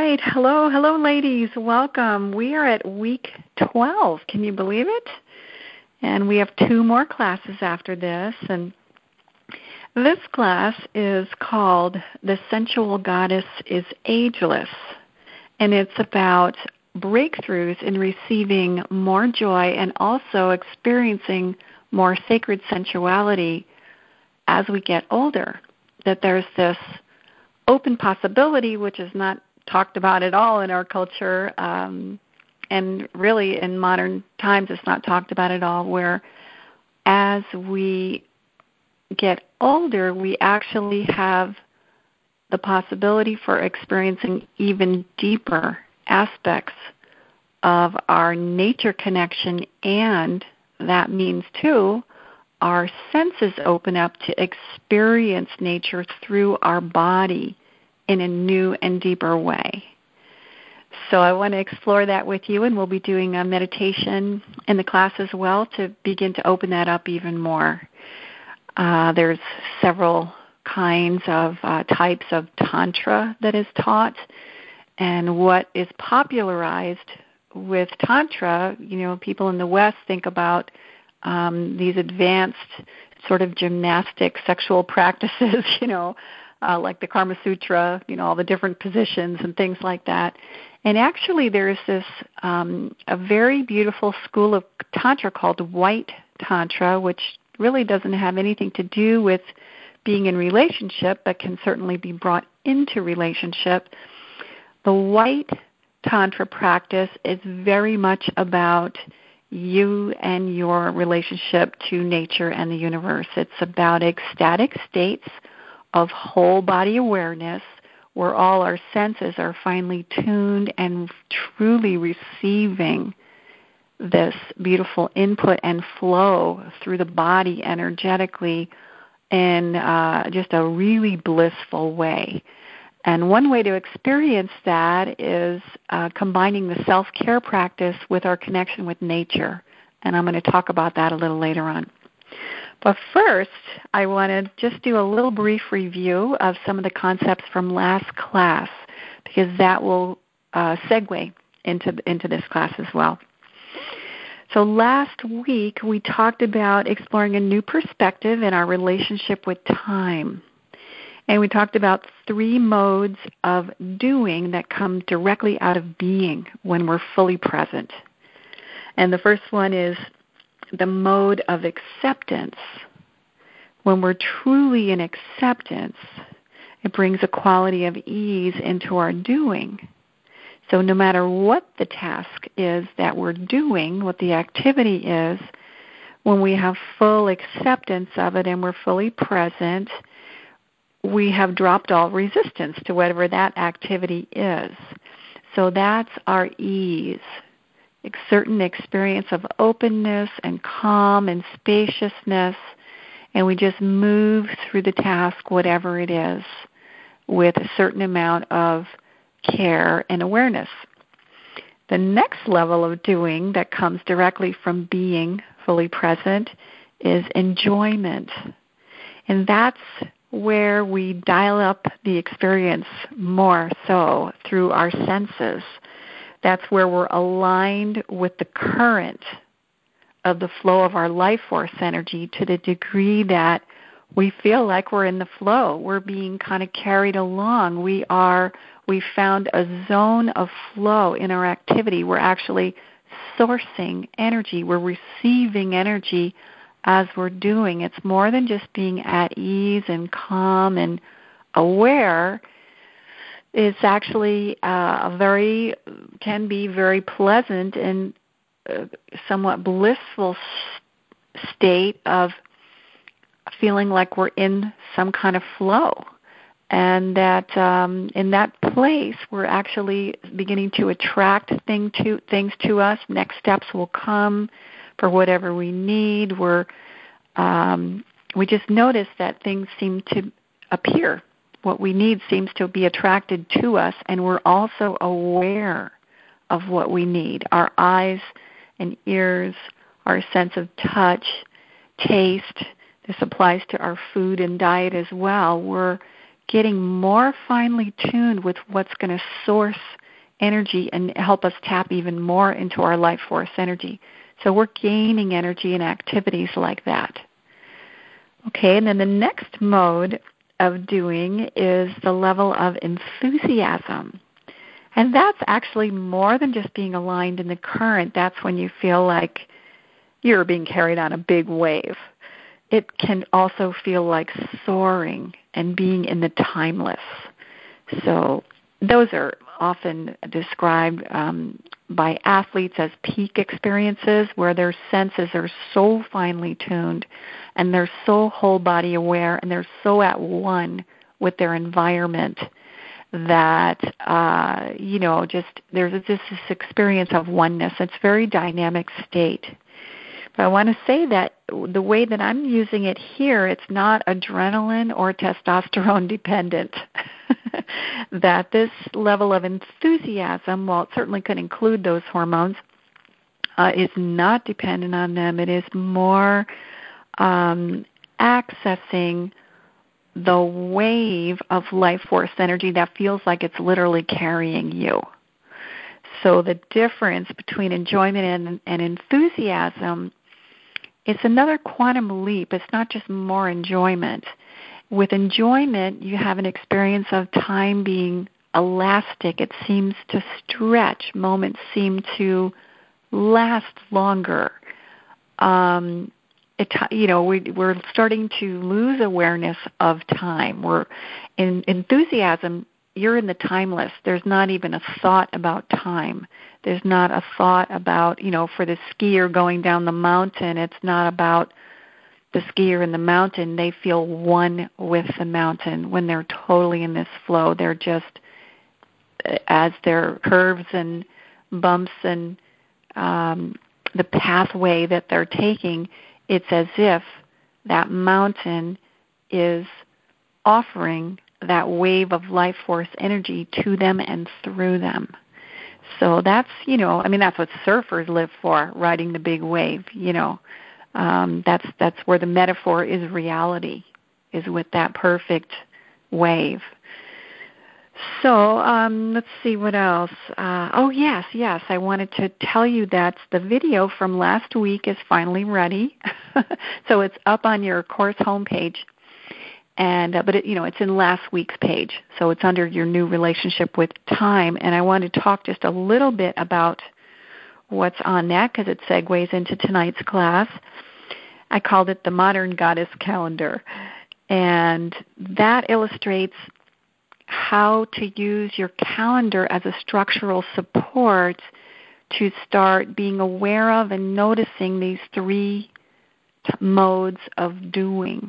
right. Hello, ladies. Welcome. We are at week 12. Can you believe it? And we have 2 more classes after this. And this class is called The Sensual Goddess is Ageless. And it's about breakthroughs in receiving more joy and also experiencing more sacred sensuality as we get older. That there's this open possibility, which is not talked about at all in our culture, and really in modern times it's not talked about at all, where as we get older, we actually have the possibility for experiencing even deeper aspects of our nature connection, and that means, too, our senses open up to experience nature through our body in a new and deeper way. So I want to explore that with you, and we'll be doing a meditation in the class as well to begin to open that up even more. There's several kinds of types of Tantra that is taught, and what is popularized with Tantra, people in the West think about these advanced sort of gymnastic sexual practices, like the Kama Sutra, all the different positions and things like that. And actually there's this a very beautiful school of Tantra called White Tantra, which really doesn't have anything to do with being in relationship, but can certainly be brought into relationship. The White Tantra practice is very much about you and your relationship to nature and the universe. It's about ecstatic states of whole body awareness where all our senses are finely tuned and truly receiving this beautiful input and flow through the body energetically in just a really blissful way. And one way to experience that is combining the self-care practice with our connection with nature. And I'm going to talk about that a little later on. But first, I want to just do a little brief review of some of the concepts from last class, because that will segue into this class as well. So last week, we talked about exploring a new perspective in our relationship with time. And we talked about 3 modes of doing that come directly out of being when we're fully present. And the first one is the mode of acceptance. When we're truly in acceptance, it brings a quality of ease into our doing. So no matter what the task is that we're doing, what the activity is, when we have full acceptance of it and we're fully present, we have dropped all resistance to whatever that activity is. So that's our ease, a certain experience of openness and calm and spaciousness, and we just move through the task, whatever it is, with a certain amount of care and awareness. The next level of doing that comes directly from being fully present is enjoyment. And that's where we dial up the experience more so through our senses. That's where we're aligned with the current of the flow of our life force energy to the degree that we feel like we're in the flow. We're being kind of carried along. We found a zone of flow in our activity. We're actually sourcing energy. We're receiving energy as we're doing. It's more than just being at ease and calm and aware. It's actually can be very pleasant and somewhat blissful state of feeling like we're in some kind of flow. And that in that place, we're actually beginning to attract things to us. Next steps will come for whatever we need. We just notice that things seem to appear. What we need seems to be attracted to us, and we're also aware of what we need. Our eyes and ears, our sense of touch, taste, this applies to our food and diet as well. We're getting more finely tuned with what's going to source energy and help us tap even more into our life force energy. So we're gaining energy in activities like that. Okay, and then the next mode of doing is the level of enthusiasm. And that's actually more than just being aligned in the current. That's when you feel like you're being carried on a big wave. It can also feel like soaring and being in the timeless. So those are often described by athletes as peak experiences, where their senses are so finely tuned and they're so whole body aware and they're so at one with their environment that, there's just this experience of oneness. It's a very dynamic state. But I want to say that the way that I'm using it here, it's not adrenaline or testosterone dependent. That this level of enthusiasm, while it certainly could include those hormones, is not dependent on them. It is more accessing the wave of life force energy that feels like it's literally carrying you. So the difference between enjoyment and enthusiasm, it's another quantum leap. It's not just more enjoyment. With enjoyment, you have an experience of time being elastic. It seems to stretch. Moments seem to last longer. We're starting to lose awareness of time. We're in enthusiasm. You're in the timeless. There's not even a thought about time. There's not a thought about, for the skier going down the mountain, it's not about the skier in the mountain. They feel one with the mountain when they're totally in this flow. They're just, as their curves and bumps and the pathway that they're taking, it's as if that mountain is offering that wave of life force energy to them and through them. So that's, that's what surfers live for, riding the big wave, That's where the metaphor is reality, is with that perfect wave. So let's see what else. Yes, I wanted to tell you that the video from last week is finally ready. So it's up on your course homepage. But it's in last week's page, so it's under your new relationship with time. And I want to talk just a little bit about what's on that because it segues into tonight's class. I called it the Modern Goddess Calendar, and that illustrates how to use your calendar as a structural support to start being aware of and noticing these three modes of doing.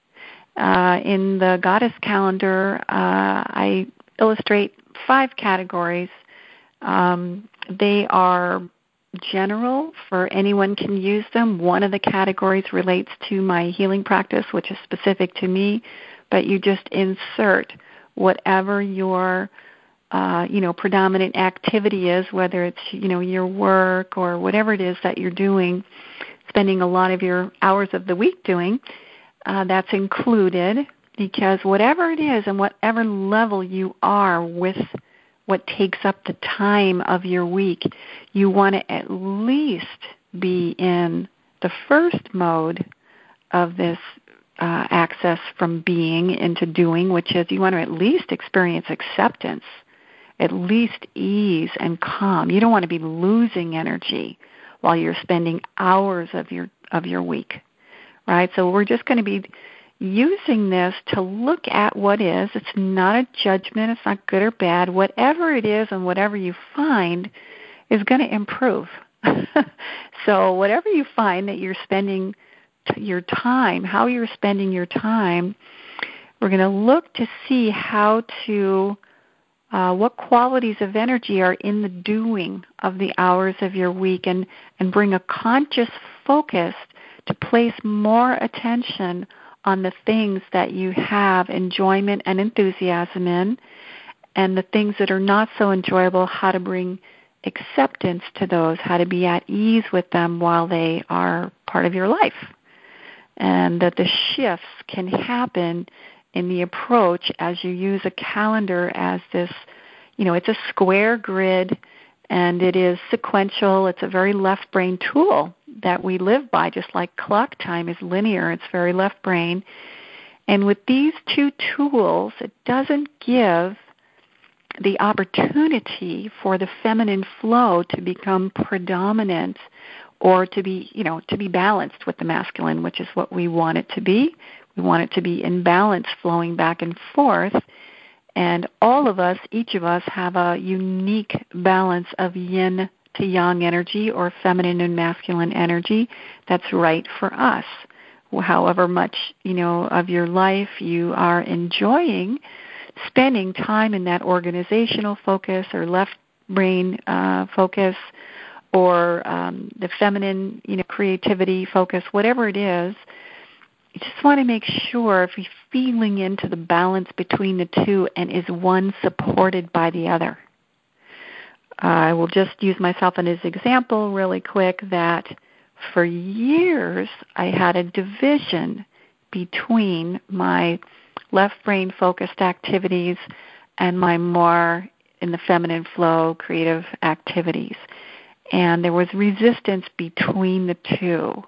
In the Goddess Calendar, I illustrate 5 categories. They are general, for anyone can use them. One of the categories relates to my healing practice, which is specific to me, but you just insert whatever your predominant activity is, whether it's your work or whatever it is that you're doing, spending a lot of your hours of the week doing. That's included, because whatever it is and whatever level you are with what takes up the time of your week, you want to at least be in the first mode of this access from being into doing, which is you want to at least experience acceptance, at least ease and calm. You don't want to be losing energy while you're spending hours of your week. Right? So we're just going to be using this to look at what is. It's not a judgment. It's not good or bad. Whatever it is and whatever you find is going to improve. So whatever you find that you're spending your time, how you're spending your time, we're going to look to see how to, what qualities of energy are in the doing of the hours of your week, and bring a conscious focus to place more attention on the things that you have enjoyment and enthusiasm in, and the things that are not so enjoyable, how to bring acceptance to those, how to be at ease with them while they are part of your life. And that the shifts can happen in the approach as you use a calendar as this, it's a square grid, and it is sequential. It's a very left brain tool that we live by, just like clock time is linear. It's very left brain. And with these two tools, it doesn't give the opportunity for the feminine flow to become predominant or to be balanced with the masculine, which is what we want it to be. We want it to be in balance, flowing back and forth. And all of us, each of us, have a unique balance of yin to yang energy or feminine and masculine energy that's right for us. However much, of your life you are enjoying spending time in that organizational focus or left brain focus or the feminine, creativity focus, whatever it is, you just want to make sure if you're feeling into the balance between the two and is one supported by the other. I will just use myself as an example really quick that for years I had a division between my left brain focused activities and my more in the feminine flow creative activities. And there was resistance between the two.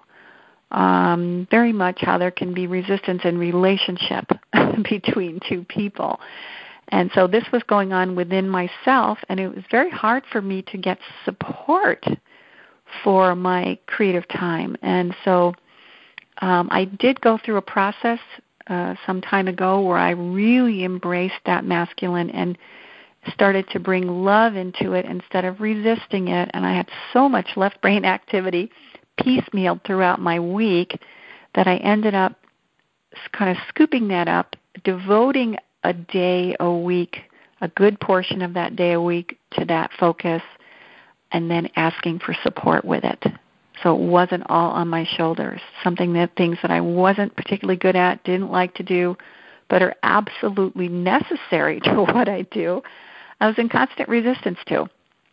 Very much how there can be resistance in relationship between two people. And so this was going on within myself, and it was very hard for me to get support for my creative time. And so I did go through a process some time ago where I really embraced that masculine and started to bring love into it instead of resisting it. And I had so much left brain activity piecemealed throughout my week that I ended up kind of scooping that up, devoting a day a week, a good portion of that day a week to that focus, and then asking for support with it. So it wasn't all on my shoulders, things that I wasn't particularly good at, didn't like to do, but are absolutely necessary to what I do. I was in constant resistance to.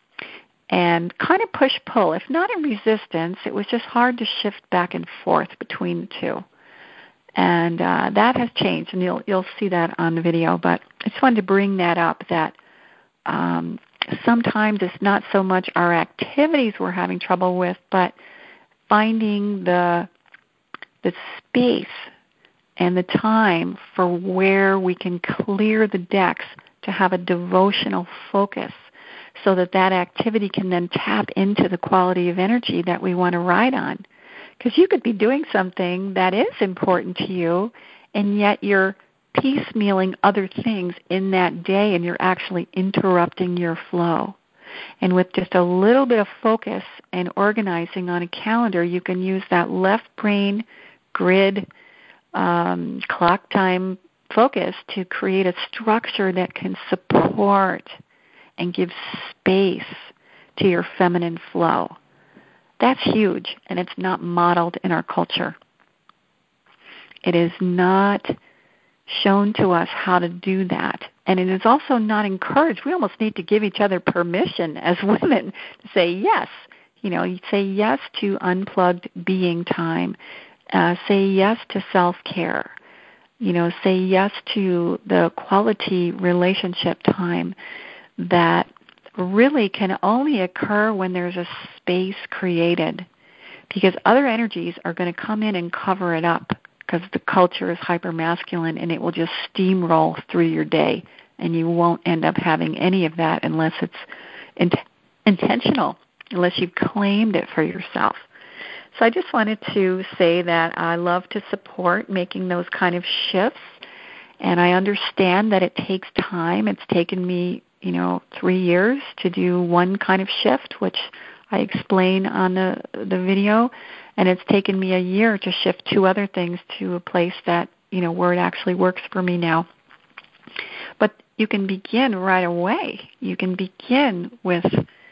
And kind of push-pull. If not in resistance, it was just hard to shift back and forth between the two. And that has changed, and you'll see that on the video. But I just wanted to bring that up, that sometimes it's not so much our activities we're having trouble with, but finding the space and the time for where we can clear the decks to have a devotional focus, so that activity can then tap into the quality of energy that we want to ride on. Because you could be doing something that is important to you, and yet you're piecemealing other things in that day, and you're actually interrupting your flow. And with just a little bit of focus and organizing on a calendar, you can use that left brain grid clock time focus to create a structure that can support and give space to your feminine flow. That's huge, and it's not modeled in our culture. It is not shown to us how to do that, and it is also not encouraged. We almost need to give each other permission as women to say yes. You say yes to unplugged being time. Say yes to self-care. Say yes to the quality relationship time that really can only occur when there's a space created, because other energies are going to come in and cover it up because the culture is hyper-masculine, and it will just steamroll through your day, and you won't end up having any of that unless it's intentional, unless you've claimed it for yourself. So I just wanted to say that I love to support making those kind of shifts, and I understand that it takes time. It's taken me 3 years to do one kind of shift, which I explain on the video, and it's taken me a year to shift 2 other things to a place that, where it actually works for me now. But you can begin right away. You can begin with,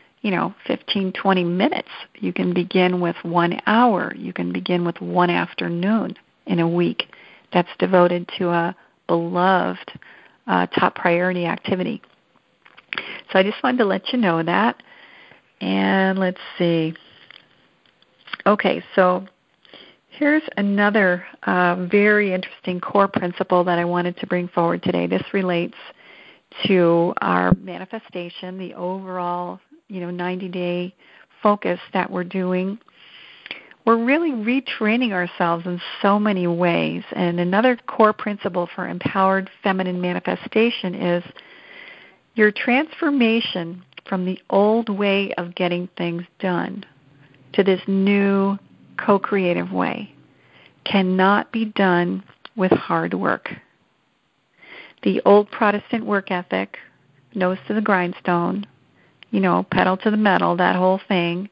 15, 20 minutes. You can begin with 1 hour. You can begin with 1 afternoon in a week that's devoted to a beloved top priority activity. So I just wanted to let you know that. And let's see. Okay, so Here's another very interesting core principle that I wanted to bring forward today. This relates to our manifestation, the overall, 90-day focus that we're doing. We're really retraining ourselves in so many ways. And another core principle for empowered feminine manifestation is your transformation from the old way of getting things done to this new co-creative way cannot be done with hard work. The old Protestant work ethic, nose to the grindstone, pedal to the metal, that whole thing,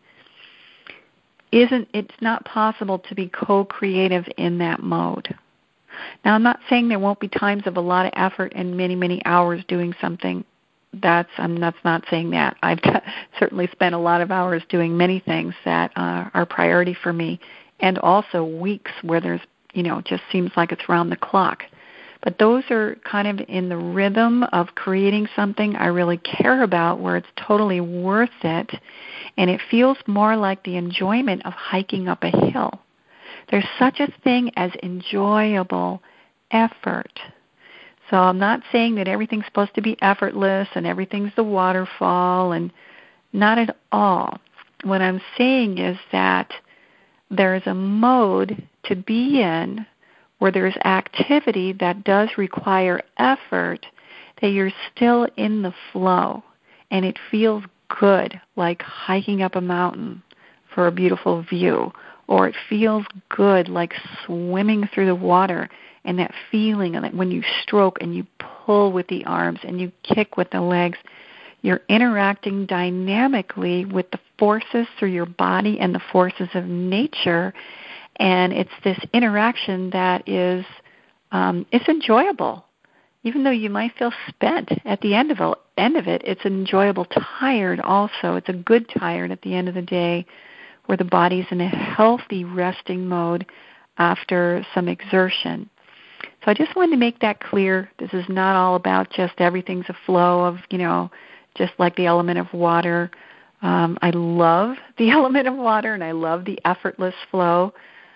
it's not possible to be co-creative in that mode. Now, I'm not saying there won't be times of a lot of effort and many, many hours doing something. I'm not saying that. I've certainly spent a lot of hours doing many things that are priority for me, and also weeks where there's, just seems like it's round the clock. But those are kind of in the rhythm of creating something I really care about, where it's totally worth it, and it feels more like the enjoyment of hiking up a hill. There's such a thing as enjoyable effort. So I'm not saying that everything's supposed to be effortless and everything's the waterfall, and not at all. What I'm saying is that there's a mode to be in where there's activity that does require effort, that you're still in the flow, and it feels good, like hiking up a mountain for a beautiful view, or it feels good like swimming through the water, and that feeling of it when you stroke and you pull with the arms and you kick with the legs. You're interacting dynamically with the forces through your body and the forces of nature, and it's this interaction that is it's enjoyable. Even though you might feel spent at the end of it, it's enjoyable tired also. It's a good tired at the end of the day, where the body's in a healthy resting mode after some exertion. So I just wanted to make that clear. This is not all about just everything's a flow of, just like the element of water. I love the element of water, and I love the effortless flow.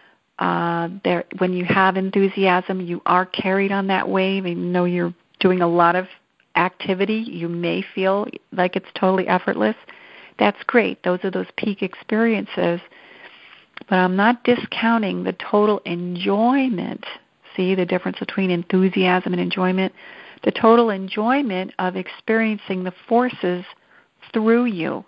When you have enthusiasm, you are carried on that wave. Even though you're doing a lot of activity, you may feel like it's totally effortless. That's great. Those are those peak experiences. But I'm not discounting the total enjoyment. See the difference between enthusiasm and enjoyment? The total enjoyment of experiencing the forces through you.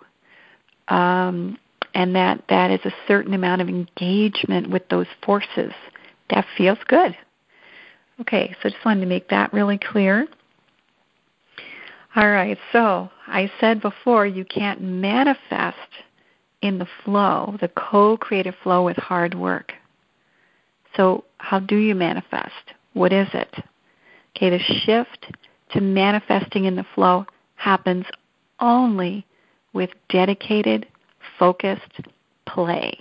And that is a certain amount of engagement with those forces. That feels good. Okay, so just wanted to make that really clear. All right, so I said before you can't manifest in the flow, the co-creative flow, with hard work. So how do you manifest? What is it? Okay, the shift to manifesting in the flow happens only with dedicated, focused play.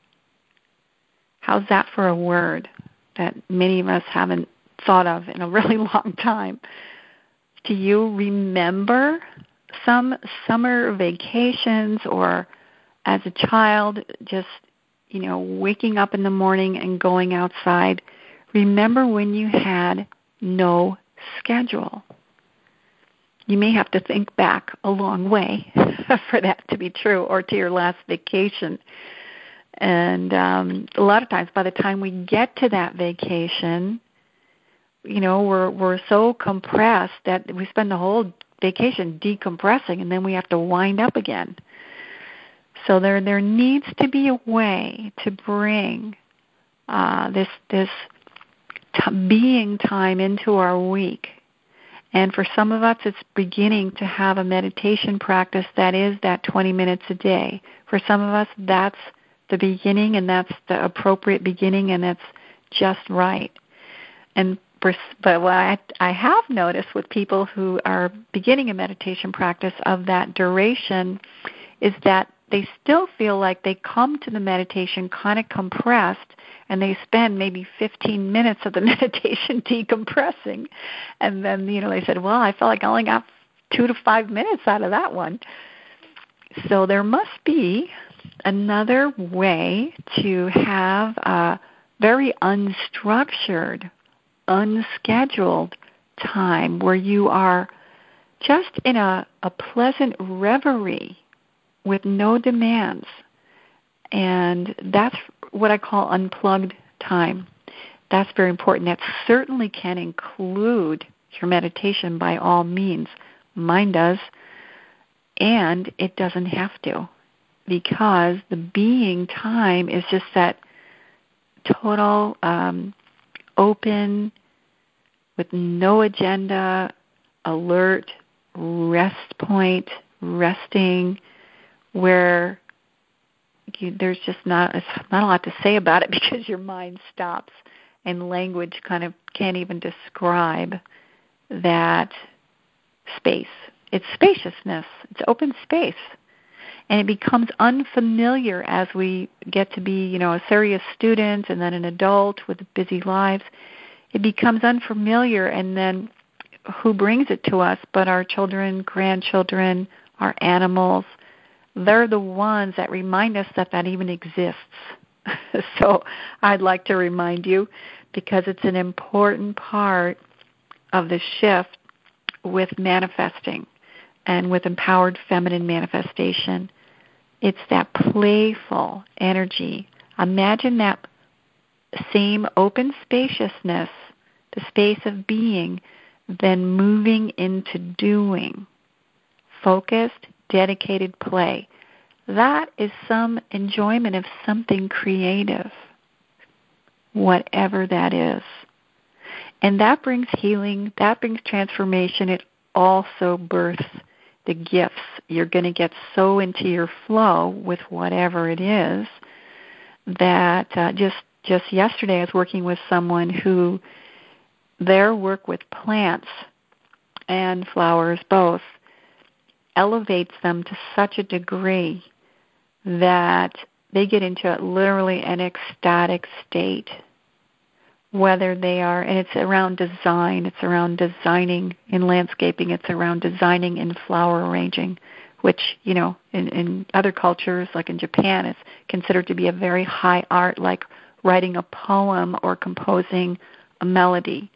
How's that for a word that many of us haven't thought of in a really long time? Do you remember some summer vacations, or as a child just, waking up in the morning and going outside? Remember when you had no schedule? You may have to think back a long way for that to be true, or to your last vacation. And a lot of times by the time we get to that vacation, we're so compressed that we spend the whole vacation decompressing, and then we have to wind up again. So there needs to be a way to bring this being time into our week. And for some of us, it's beginning to have a meditation practice that is that 20 minutes a day. For some of us, that's the beginning, and that's the appropriate beginning, and that's just right. But what I have noticed with people who are beginning a meditation practice of that duration is that they still feel like they come to the meditation kind of compressed, and they spend maybe 15 minutes of the meditation decompressing. And then, they said, well, I felt like I only got 2 to 5 minutes out of that one. So there must be another way to have very unstructured, unscheduled time where you are just in a pleasant reverie with no demands. And that's what I call unplugged time. That's very important. That certainly can include your meditation by all means. Mine does. And it doesn't have to, because the being time is just that total open, with no agenda, alert, rest point, resting, where there's just not a lot to say about it because your mind stops and language kind of can't even describe that space. It's spaciousness. It's open space. And it becomes unfamiliar as we get to be, a serious student and then an adult with busy lives. It becomes unfamiliar, and then who brings it to us but our children, grandchildren, our animals? They're the ones that remind us that even exists. So I'd like to remind you, because it's an important part of the shift with manifesting and with empowered feminine manifestation. It's that playful energy. Imagine that same open spaciousness, the space of being, then moving into doing. Focused, dedicated play. That is some enjoyment of something creative, whatever that is. And that brings healing, that brings transformation. It also births the gifts. You're going to get so into your flow with whatever it is that just yesterday I was working with someone who their work with plants and flowers both elevates them to such a degree that they get into literally an ecstatic state, whether they are, and it's around design, it's around designing in landscaping, it's around designing in flower arranging, which, in other cultures, like in Japan, is considered to be a very high art, like writing a poem or composing a melody.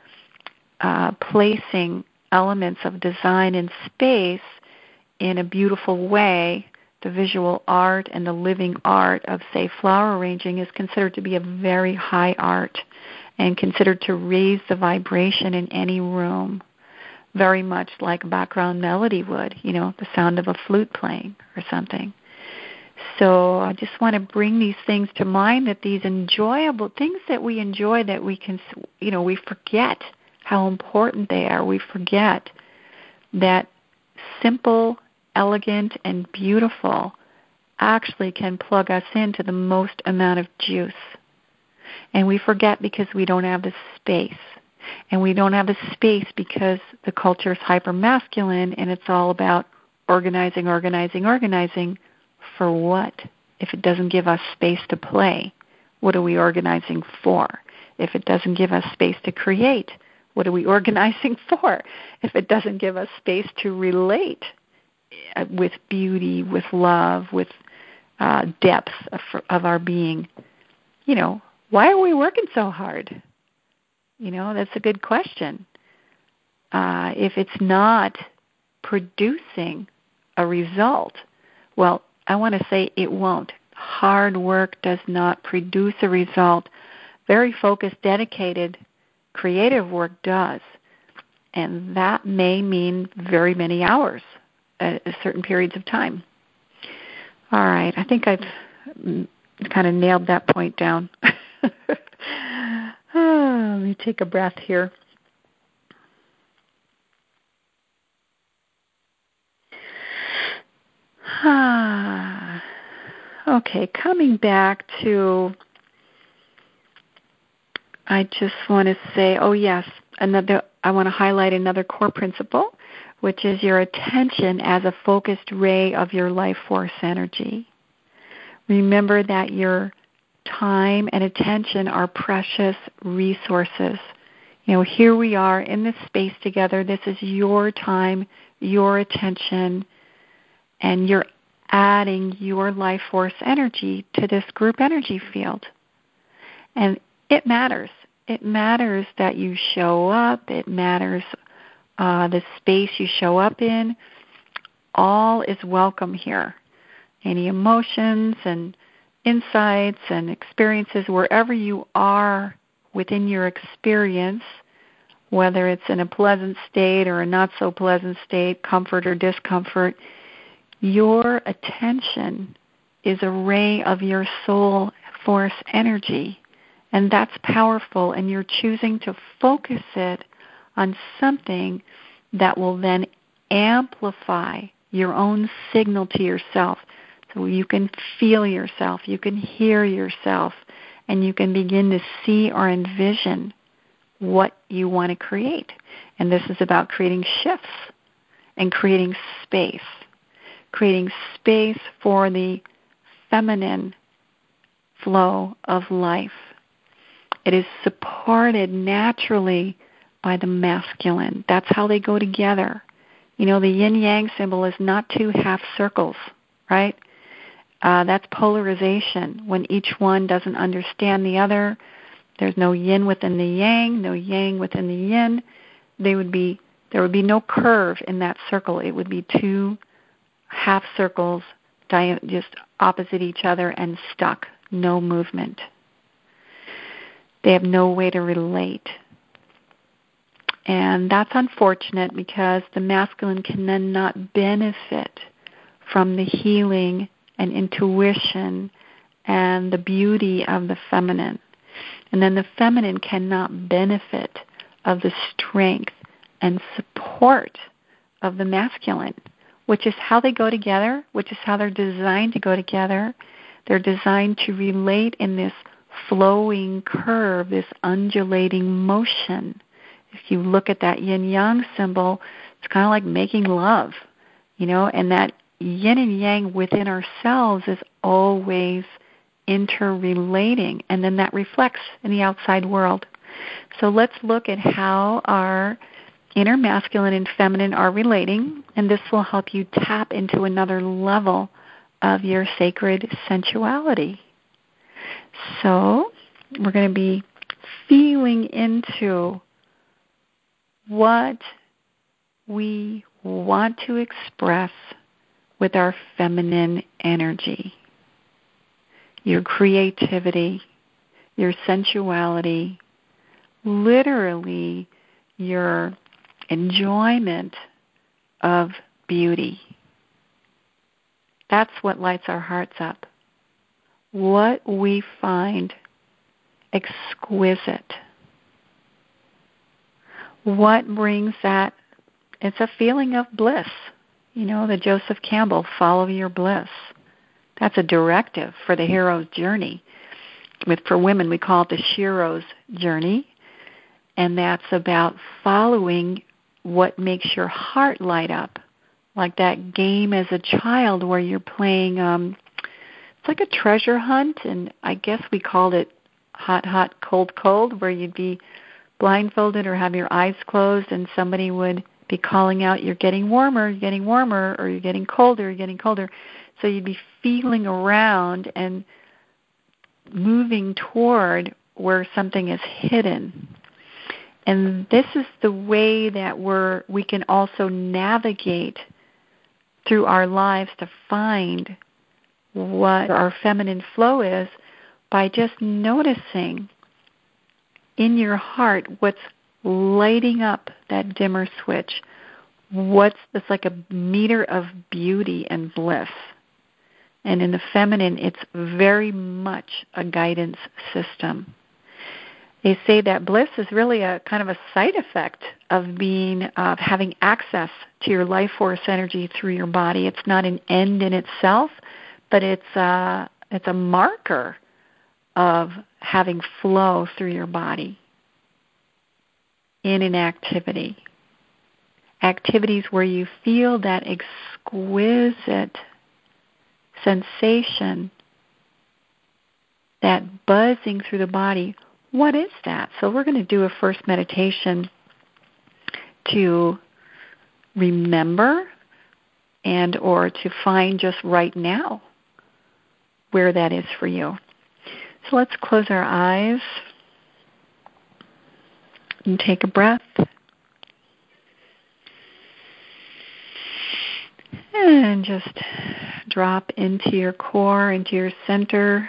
Placing elements of design in space in a beautiful way, the visual art and the living art of, say, flower arranging is considered to be a very high art and considered to raise the vibration in any room, very much like background melody would, the sound of a flute playing or something. So I just want to bring these things to mind, that these enjoyable things that we enjoy, that we can, we forget how important they are. We forget that simple, elegant, and beautiful actually can plug us into the most amount of juice. And we forget because we don't have the space. And we don't have the space because the culture is hyper-masculine and it's all about organizing. For what? If it doesn't give us space to play, what are we organizing for? If it doesn't give us space to create, what are we organizing for? If it doesn't give us space to relate with beauty, with love, with depth of our being, why are we working so hard? That's a good question. If it's not producing a result, well, I want to say it won't. Hard work does not produce a result. Very focused, dedicated, creative work does. And that may mean very many hours at certain periods of time. All right, I think I've kind of nailed that point down. Let me take a breath here. Okay, coming back to, I just want to say, I want to highlight another core principle, which is your attention as a focused ray of your life force energy. Remember that your time and attention are precious resources. Here we are in this space together. This is your time, your attention, and you're adding your life force energy to this group energy field. And it matters. It matters that you show up. It matters the space you show up in. All is welcome here. Any emotions and insights and experiences, wherever you are within your experience, whether it's in a pleasant state or a not so pleasant state, comfort or discomfort, your attention is a ray of your soul force energy. And that's powerful, and you're choosing to focus it on something that will then amplify your own signal to yourself. So you can feel yourself, you can hear yourself, and you can begin to see or envision what you want to create. And this is about creating shifts and creating space for the feminine flow of life. It is supported naturally by the masculine. That's how they go together. You know, the yin-yang symbol is not two half circles, right? That's polarization. When each one doesn't understand the other, there's no yin within the yang, no yang within the yin. There would be no curve in that circle. It would be two half circles just opposite each other and stuck, no movement. They have no way to relate. And that's unfortunate because the masculine can then not benefit from the healing and intuition and the beauty of the feminine. And then the feminine cannot benefit of the strength and support of the masculine, which is how they go together, which is how they're designed to go together. They're designed to relate in this flowing curve, this undulating motion. If you look at that yin-yang symbol, it's kind of like making love, you know, and that yin and yang within ourselves is always interrelating, and then that reflects in the outside world. So let's look at how our inner masculine and feminine are relating, and this will help you tap into another level of your sacred sensuality. So we're going to be feeling into what we want to express with our feminine energy. Your creativity, your sensuality, literally your enjoyment of beauty. That's what lights our hearts up. What we find exquisite. What brings that? It's a feeling of bliss. You know, the Joseph Campbell, follow your bliss. That's a directive for the hero's journey. For women, we call it the Shiro's journey. And that's about following what makes your heart light up. Like that game as a child where you're playing, it's like a treasure hunt, and I guess we called it hot, hot, cold, cold, where you'd be blindfolded or have your eyes closed and somebody would be calling out, you're getting warmer, or you're getting colder. So you'd be feeling around and moving toward where something is hidden. And this is the way that we can also navigate through our lives to find what our feminine flow is by just noticing in your heart what's lighting up that dimmer switch. It's like a meter of beauty and bliss. And in the feminine, it's very much a guidance system. They say that bliss is really a kind of a side effect of having access to your life force energy through your body. It's not an end in itself, but it's a marker of having flow through your body in an activity. Activities where you feel that exquisite sensation, that buzzing through the body. What is that? So we're going to do a first meditation to remember and or to find just right now where that is for you. So let's close our eyes and take a breath. And just drop into your core, into your center.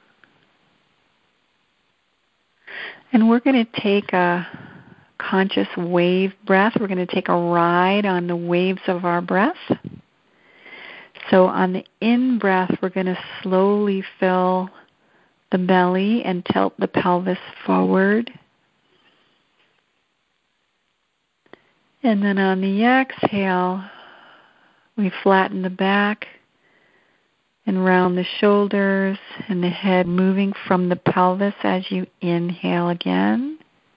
And we're going to take a conscious wave breath. We're going to take a ride on the waves of our breath. So on the in-breath, we're going to slowly fill the belly and tilt the pelvis forward. And then on the exhale, we flatten the back and round the shoulders and the head, moving from the pelvis as you inhale again.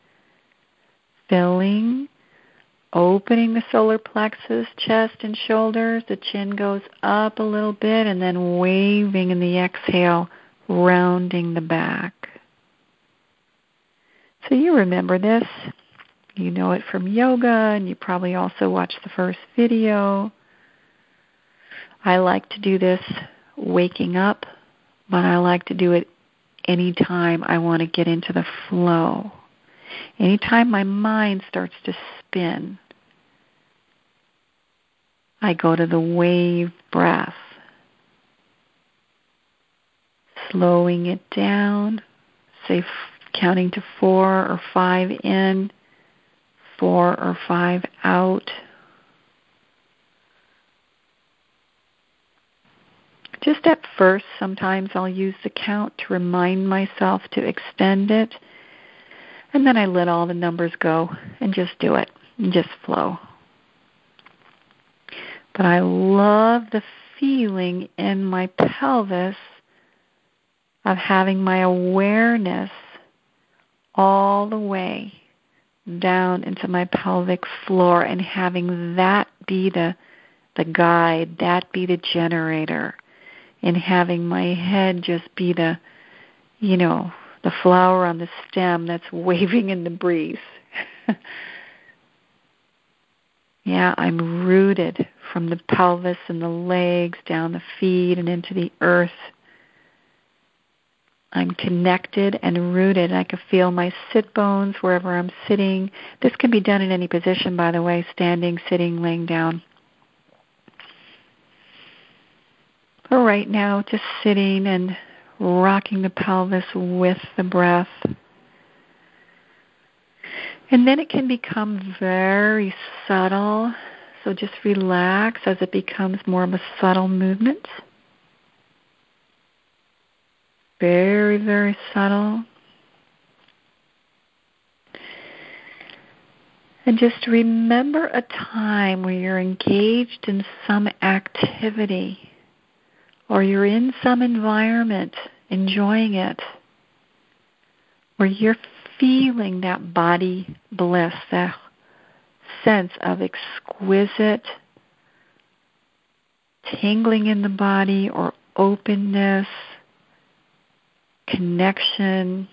Filling, opening the solar plexus, chest and shoulders. The chin goes up a little bit, and then waving in the exhale, rounding the back. So you remember this. You know it from yoga, and you probably also watched the first video. I like to do this waking up, but I like to do it anytime I want to get into the flow. Anytime my mind starts to spin, I go to the wave breath, slowing it down, say counting to 4 or 5 in, 4 or 5 out. Just at first, sometimes I'll use the count to remind myself to extend it, and then I let all the numbers go and just do it and just flow. But I love the feeling in my pelvis of having my awareness all the way down into my pelvic floor and having that be the guide, that be the generator, and having my head just be the flower on the stem that's waving in the breeze. Yeah, I'm rooted from the pelvis and the legs down the feet and into the earth. I'm connected and rooted. I can feel my sit bones wherever I'm sitting. This can be done in any position, by the way, standing, sitting, laying down. But right now, just sitting and rocking the pelvis with the breath. And then it can become very subtle, so just relax as it becomes more of a subtle movement. Very, very subtle. And just remember a time where you're engaged in some activity or you're in some environment, enjoying it, where you're feeling that body bliss, that sense of exquisite tingling in the body or openness, connection.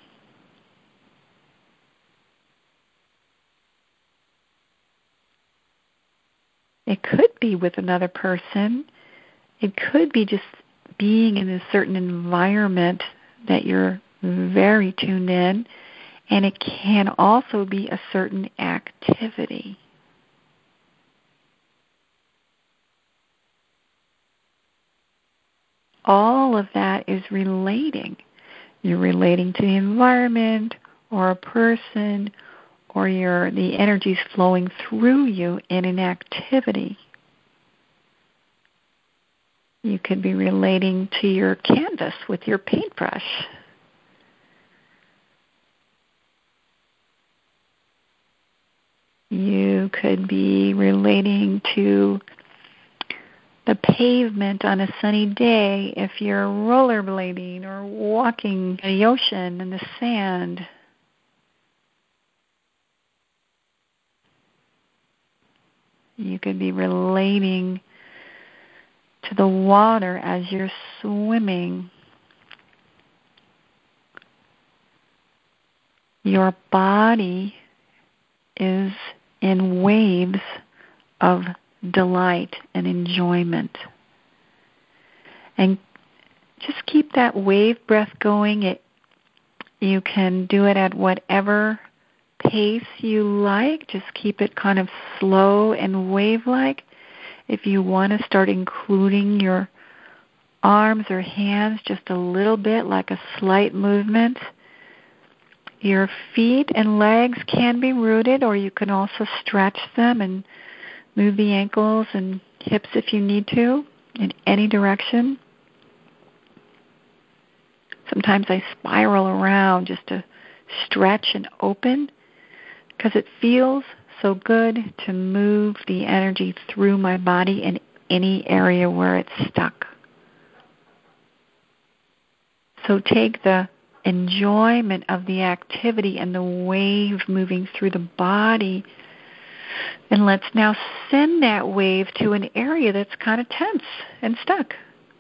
It could be with another person. It could be just being in a certain environment that you're very tuned in. And it can also be a certain activity. All of that is relating. You're relating to the environment or a person, or the energy's flowing through you in an activity. You could be relating to your canvas with your paintbrush. You could be relating to the pavement on a sunny day if you're rollerblading or walking in the ocean in the sand. You could be relating to the water as you're swimming. Your body is in waves of delight and enjoyment. And just keep that wave breath going. You can do it at whatever pace you like. Just keep it kind of slow and wave-like. If you want to start including your arms or hands just a little bit, like a slight movement. Your feet and legs can be rooted, or you can also stretch them and move the ankles and hips if you need to, in any direction. Sometimes I spiral around just to stretch and open because it feels so good to move the energy through my body in any area where it's stuck. So take the enjoyment of the activity and the wave moving through the body, and let's now send that wave to an area that's kind of tense and stuck.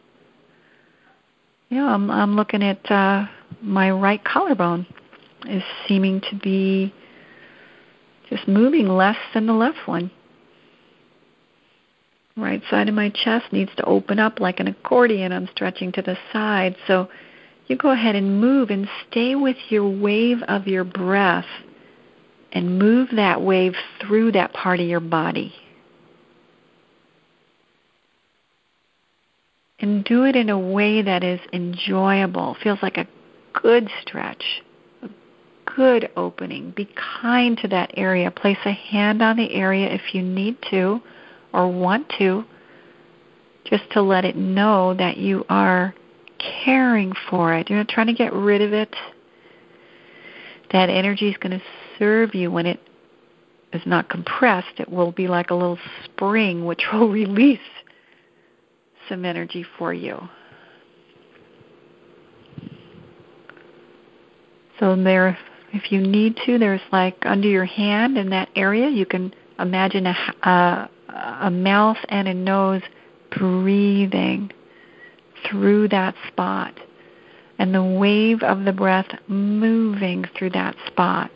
I'm looking at my right collarbone is seeming to be just moving less than the left one. Right side of my chest needs to open up like an accordion. I'm stretching to the side. So you go ahead and move and stay with your wave of your breath and move that wave through that part of your body. And do it in a way that is enjoyable, feels like a good stretch, a good opening. Be kind to that area. Place a hand on the area if you need to or want to, just to let it know that you are caring for it. You're not trying to get rid of it. That energy is going to serve you when it is not compressed. It will be like a little spring which will release some energy for you. So there, if you need to, there's like under your hand in that area, you can imagine a mouth and a nose breathing through that spot, and the wave of the breath moving through that spot.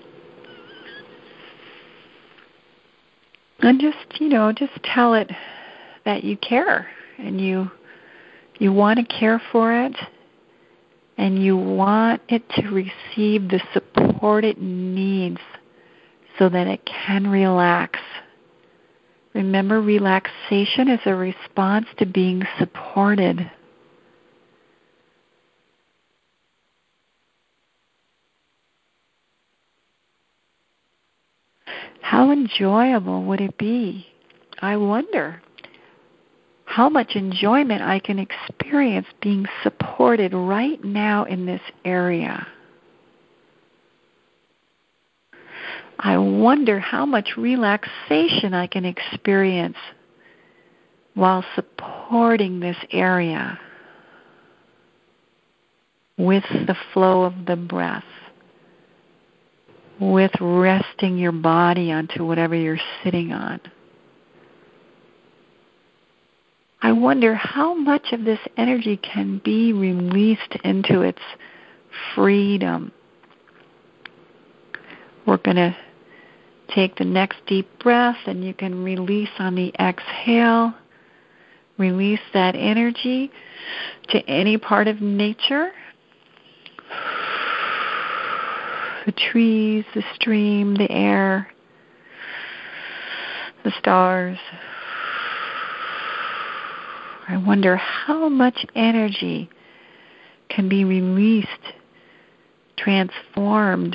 And just tell it that you care, and you want to care for it, and you want it to receive the support it needs so that it can relax. Remember, relaxation is a response to being supported. How enjoyable would it be? I wonder how much enjoyment I can experience being supported right now in this area. I wonder how much relaxation I can experience while supporting this area with the flow of the breath, with resting your body onto whatever you're sitting on. I wonder how much of this energy can be released into its freedom. We're going to take the next deep breath, and you can release on the exhale. Release that energy to any part of nature. The trees, the stream, the air, the stars. I wonder how much energy can be released, transformed.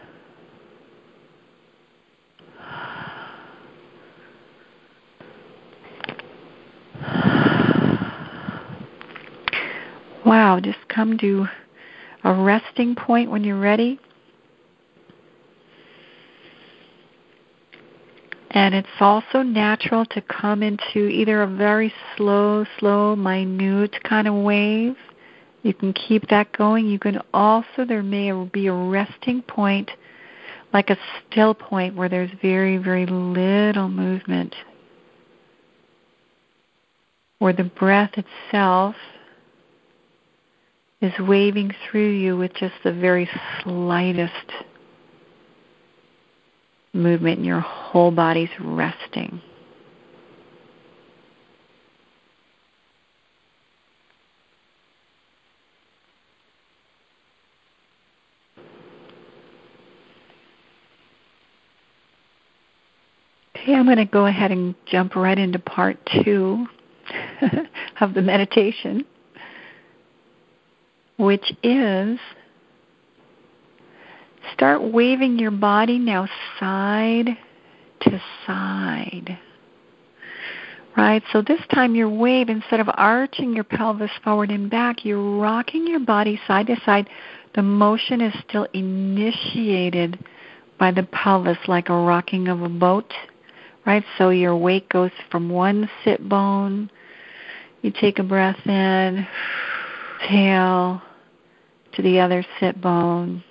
Wow, just come to a resting point when you're ready. And it's also natural to come into either a very slow, minute kind of wave. You can keep that going. You can also, there may be a resting point, like a still point where there's very, very little movement, where the breath itself is waving through you with just the very slightest movement, and your whole body's resting. Okay, I'm going to go ahead and jump right into part 2 of the meditation, which is start waving your body now side to side. Right, so this time your wave, instead of arching your pelvis forward and back, you're rocking your body side to side. The motion is still initiated by the pelvis like a rocking of a boat, right? So your weight goes from one sit bone. You take a breath in, exhale to the other sit bone.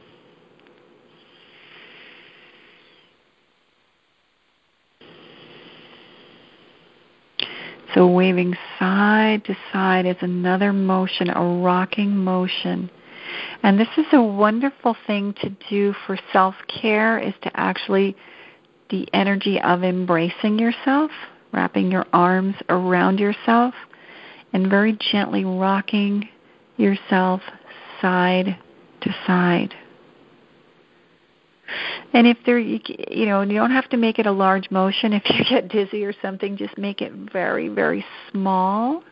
So waving side to side is another motion, a rocking motion. And this is a wonderful thing to do for self-care, is to actually the energy of embracing yourself, wrapping your arms around yourself, and very gently rocking yourself side to side. And if you don't have to make it a large motion. If you get dizzy or something, just make it very, very small.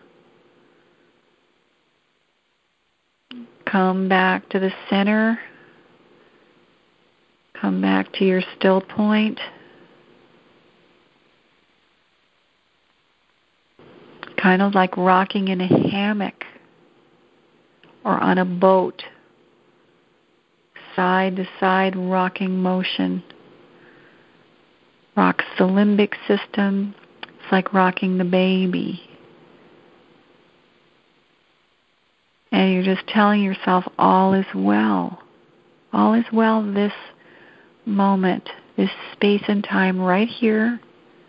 Come back to the center. Come back to your still point. Kind of like rocking in a hammock or on a boat. Side to side rocking motion. Rocks the limbic system. It's like rocking the baby. And you're just telling yourself all is well. All is well this moment, this space and time right here.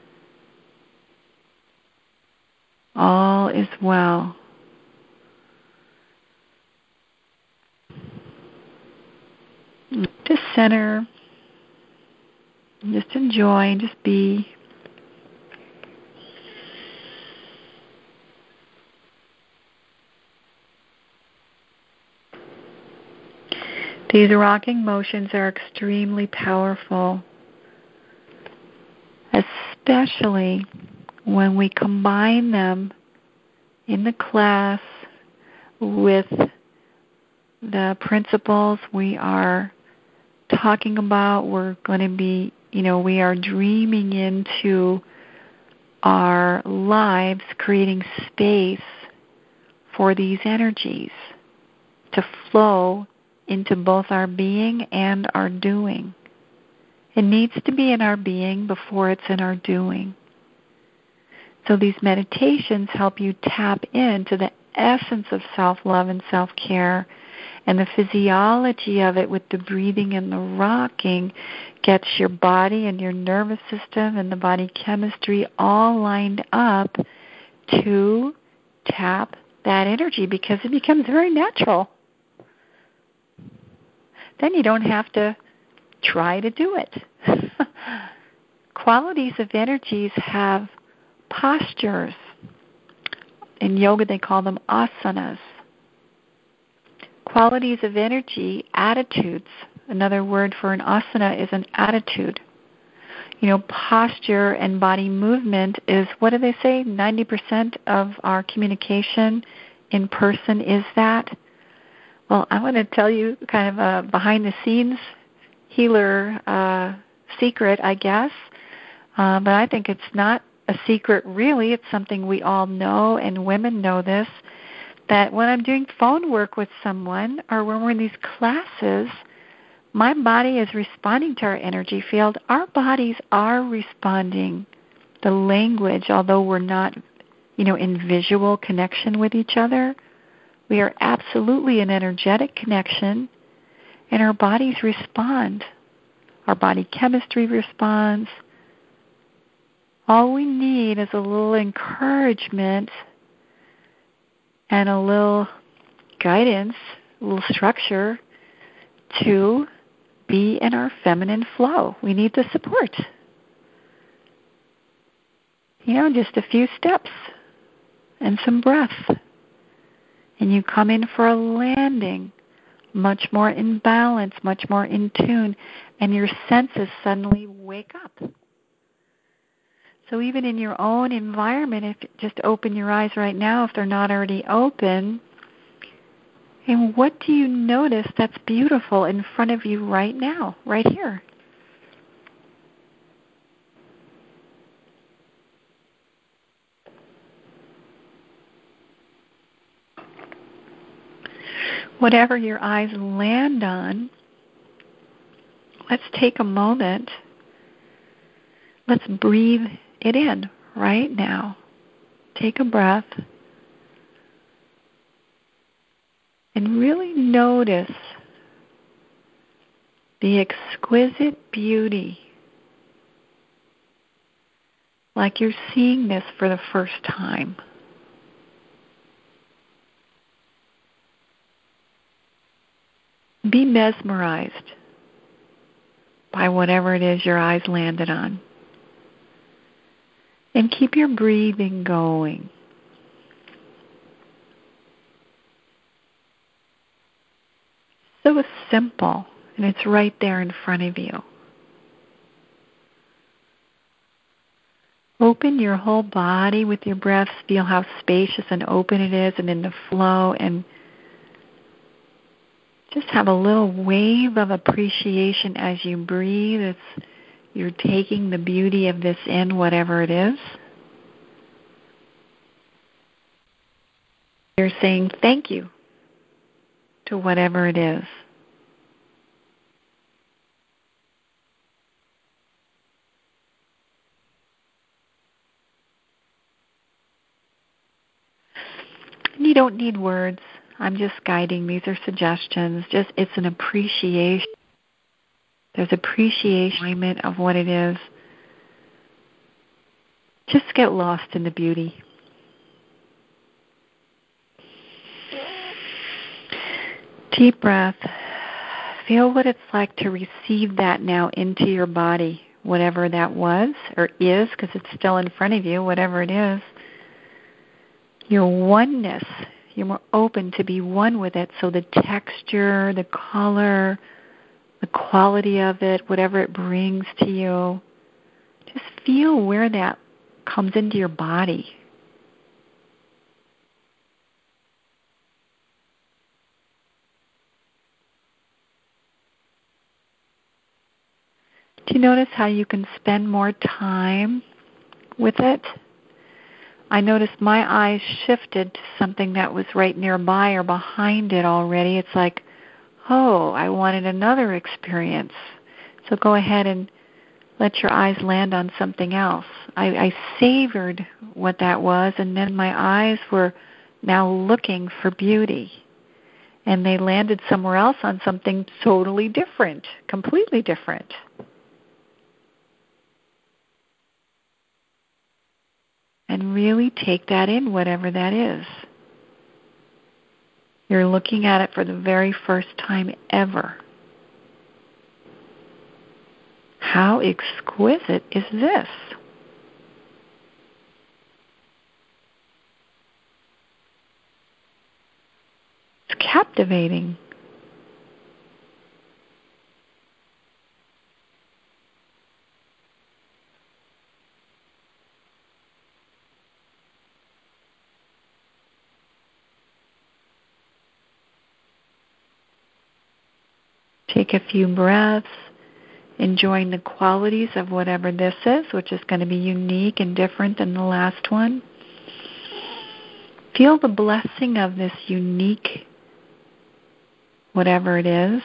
All is well. Just center. Just enjoy. Just be. These rocking motions are extremely powerful, especially when we combine them in the class with the principles we are talking about. We're going to be, we are dreaming into our lives, creating space for these energies to flow into both our being and our doing. It needs to be in our being before it's in our doing. So these meditations help you tap into the essence of self-love and self-care, and the physiology of it with the breathing and the rocking gets your body and your nervous system and the body chemistry all lined up to tap that energy, because it becomes very natural. Then you don't have to try to do it. Qualities of energies have postures. In yoga they call them asanas. Qualities of energy, attitudes. Another word for an asana is an attitude. Posture and body movement is, what do they say, 90% of our communication in person is that. Well, I want to tell you kind of a behind-the-scenes healer secret, I guess. But I think it's not a secret, really. It's something we all know, and women know this, that when I'm doing phone work with someone or when we're in these classes, my body is responding to our energy field. Our bodies are responding. The language, although we're not, in visual connection with each other, we are absolutely in energetic connection, and our bodies respond. Our body chemistry responds. All we need is a little encouragement and a little guidance, a little structure to be in our feminine flow. We need the support. Just a few steps and some breath. And you come in for a landing, much more in balance, much more in tune, and your senses suddenly wake up. So even in your own environment, if just open your eyes right now if they're not already open, and what do you notice that's beautiful in front of you right now, right here? Whatever your eyes land on, let's take a moment. Let's breathe it in right now. Take a breath and really notice the exquisite beauty, like you're seeing this for the first time. Be mesmerized by whatever it is your eyes landed on. And keep your breathing going. So simple, and it's right there in front of you. Open your whole body with your breaths. Feel how spacious and open it is and in the flow, and just have a little wave of appreciation as you breathe. You're taking the beauty of this in, whatever it is. You're saying thank you to whatever it is. And you don't need words. I'm just guiding. These are suggestions. It's an appreciation. There's appreciation of what it is. Just get lost in the beauty. Deep breath. Feel what it's like to receive that now into your body, whatever that was or is, because it's still in front of you, whatever it is. Your oneness. You're more open to be one with it, so the texture, the color, the quality of it, whatever it brings to you, just feel where that comes into your body. Do you notice how you can spend more time with it? I noticed my eyes shifted to something that was right nearby or behind it already. It's like, oh, I wanted another experience. So go ahead and let your eyes land on something else. I savored what that was, and then my eyes were now looking for beauty. And they landed somewhere else on something totally different, completely different. And really take that in, whatever that is. You're looking at it for the very first time ever. How exquisite is this? It's captivating. Take a few breaths, enjoying the qualities of whatever this is, which is going to be unique and different than the last one. Feel the blessing of this unique, whatever it is.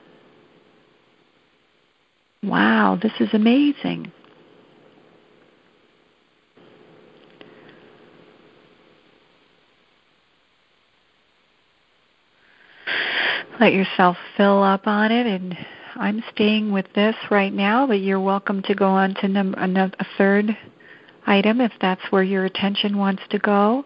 Wow, this is amazing. Let yourself fill up on it, and I'm staying with this right now, but you're welcome to go on to a third item if that's where your attention wants to go.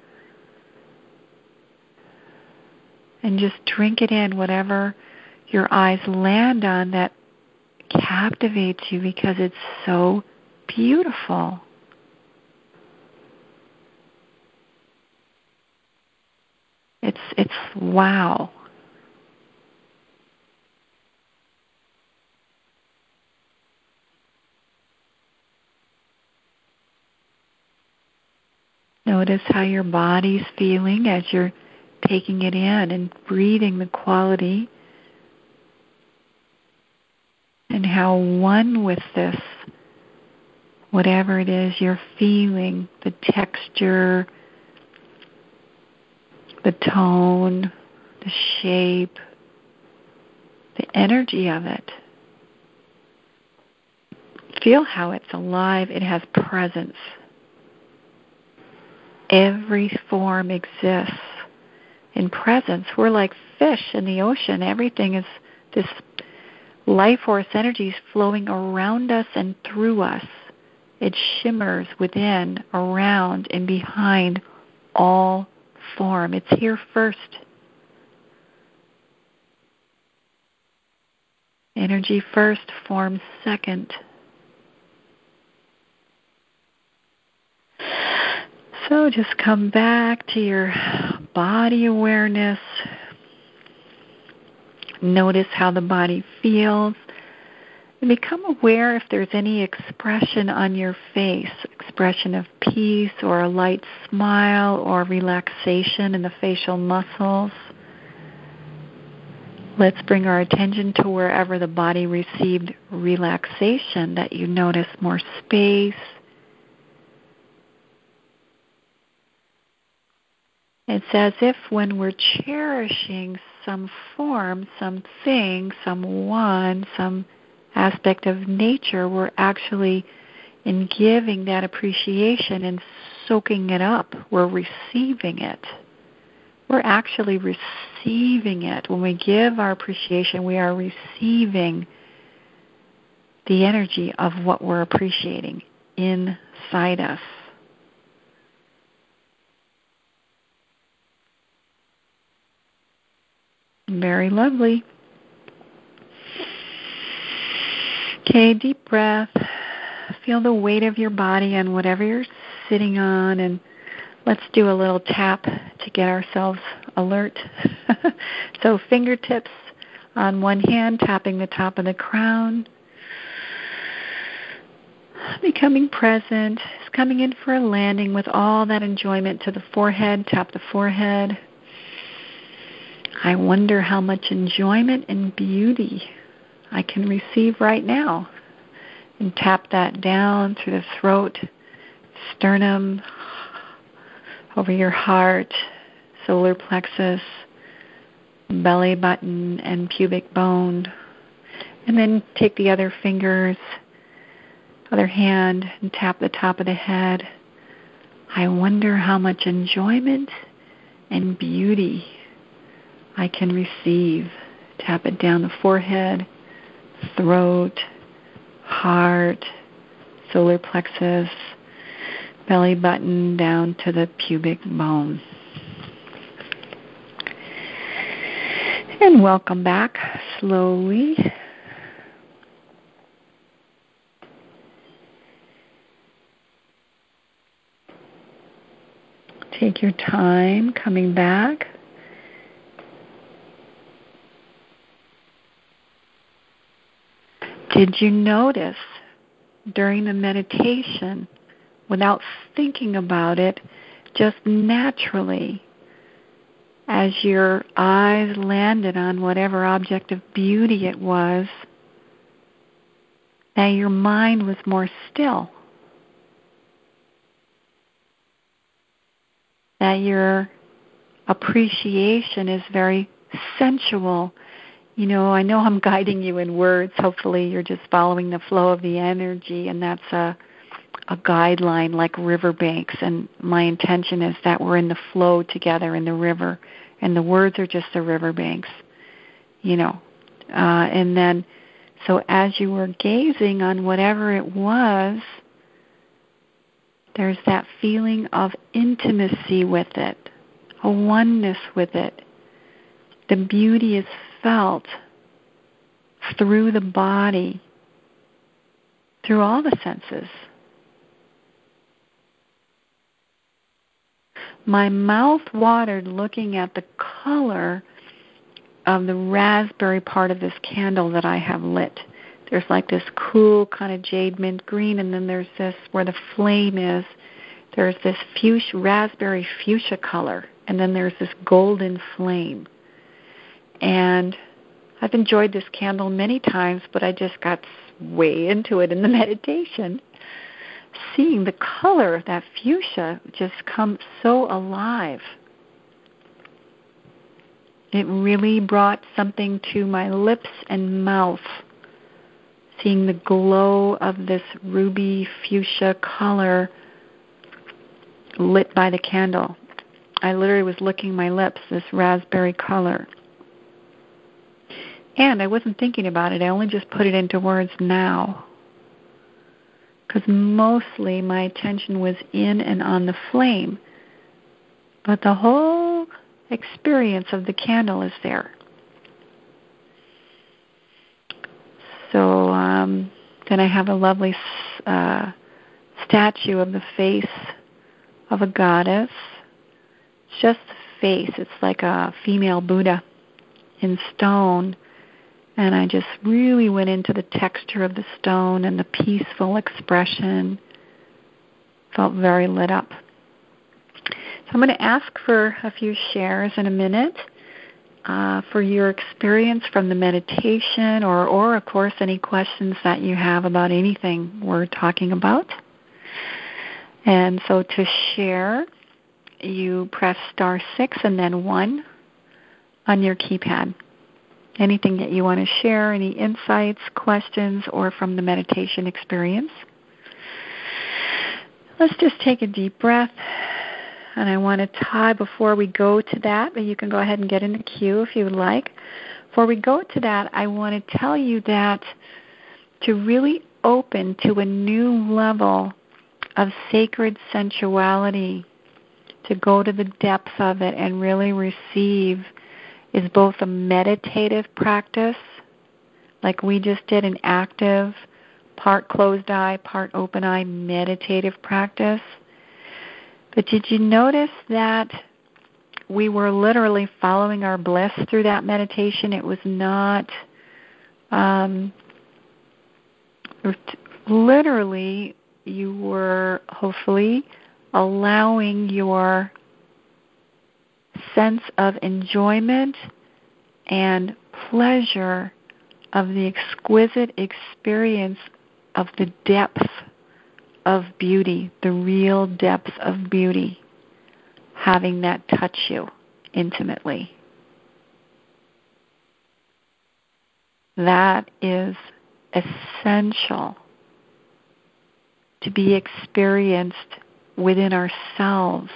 And just drink it in, whatever your eyes land on that captivates you because it's so beautiful. It's wow. Notice how your body's feeling as you're taking it in and breathing the quality, and how one with this, whatever it is you're feeling, the texture, the tone, the shape, the energy of it. Feel how it's alive. It has presence. Every form exists in presence. We're like fish in the ocean. Everything is this life force energy is flowing around us and through us. It shimmers within, around, and behind all form. It's here first. Energy first, form second. So just come back to your body awareness. Notice how the body feels. And become aware if there's any expression on your face, expression of peace or a light smile or relaxation in the facial muscles. Let's bring our attention to wherever the body received relaxation, that you notice more space. It's as if when we're cherishing some form, something, someone, some aspect of nature, we're actually in giving that appreciation and soaking it up. We're receiving it. We're actually receiving it. When we give our appreciation, we are receiving the energy of what we're appreciating inside us. Very lovely. Okay, deep breath. Feel the weight of your body on whatever you're sitting on, and let's do a little tap to get ourselves alert. So fingertips on one hand, tapping the top of the crown. Becoming present, is coming in for a landing with all that enjoyment to the forehead. Tap the forehead. I wonder how much enjoyment and beauty I can receive right now. And tap that down through the throat, sternum, over your heart, solar plexus, belly button, and pubic bone. And then take the other fingers, other hand, and tap the top of the head. I wonder how much enjoyment and beauty I can receive. Tap it down the forehead, throat, heart, solar plexus, belly button, down to the pubic bone. And welcome back slowly. Take your time coming back. Did you notice during the meditation, without thinking about it, just naturally, as your eyes landed on whatever object of beauty it was, that your mind was more still? That your appreciation is very sensual. You know, I know I'm guiding you in words. Hopefully you're just following the flow of the energy, and that's a guideline like riverbanks. And my intention is that we're in the flow together in the river, and the words are just the riverbanks, you know. And then, so as you were gazing on whatever it was, there's that feeling of intimacy with it, a oneness with it. The beauty is felt through the body, through all the senses. My mouth watered looking at the color of the raspberry part of this candle that I have lit. There's like this cool kind of jade mint green, and then there's this, where the flame is, there's this raspberry fuchsia color, and then there's this golden flame. And I've enjoyed this candle many times, but I just got way into it in the meditation. Seeing the color of that fuchsia just come so alive. It really brought something to my lips and mouth, seeing the glow of this ruby fuchsia color lit by the candle. I literally was licking my lips, this raspberry color. And I wasn't thinking about it. I only just put it into words now. Because mostly my attention was in and on the flame. But the whole experience of the candle is there. So then I have a lovely statue of the face of a goddess. It's just the face. It's like a female Buddha in stone. And I just really went into the texture of the stone and the peaceful expression. Felt very lit up. So I'm going to ask for a few shares in a minute for your experience from the meditation or, of course, any questions that you have about anything we're talking about. And so to share, you press *6 and then 1 on your keypad. Anything that you want to share, any insights, questions, or from the meditation experience. Let's just take a deep breath. And I want to tie before we go to that, but you can go ahead and get in the queue if you would like. Before we go to that, I want to tell you that to really open to a new level of sacred sensuality, to go to the depths of it and really receive, is both a meditative practice, like we just did, an active, part closed eye, part open eye meditative practice. But did you notice that we were literally following our bliss through that meditation? It was not literally, you were hopefully allowing your sense of enjoyment and pleasure of the exquisite experience of the depth of beauty, the real depth of beauty, having that touch you intimately. That is essential to be experienced within ourselves.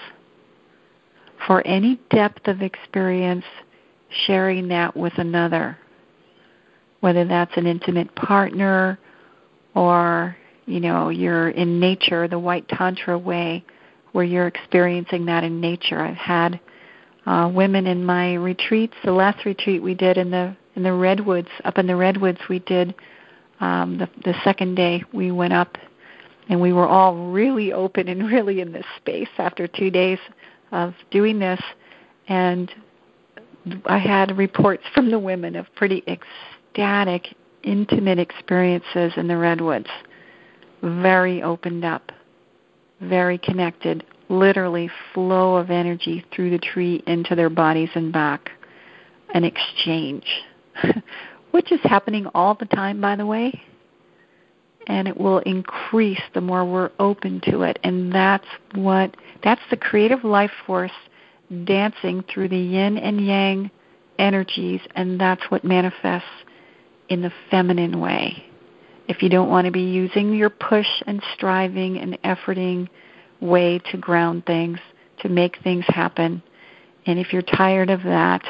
For any depth of experience, sharing that with another, whether that's an intimate partner or, you're in nature, the white tantra way, where you're experiencing that in nature. I've had women in my retreats. The last retreat we did in the redwoods, up in the redwoods, we did the second day we went up, and we were all really open and really in this space after 2 days of doing this. And I had reports from the women of pretty ecstatic, intimate experiences in the redwoods. Very opened up, very connected, literally flow of energy through the tree into their bodies and back, an exchange, which is happening all the time, by the way, and it will increase the more we're open to it. And that's the creative life force dancing through the yin and yang energies, and that's what manifests in the feminine way. If you don't want to be using your push and striving and efforting way to ground things, to make things happen, and if you're tired of that,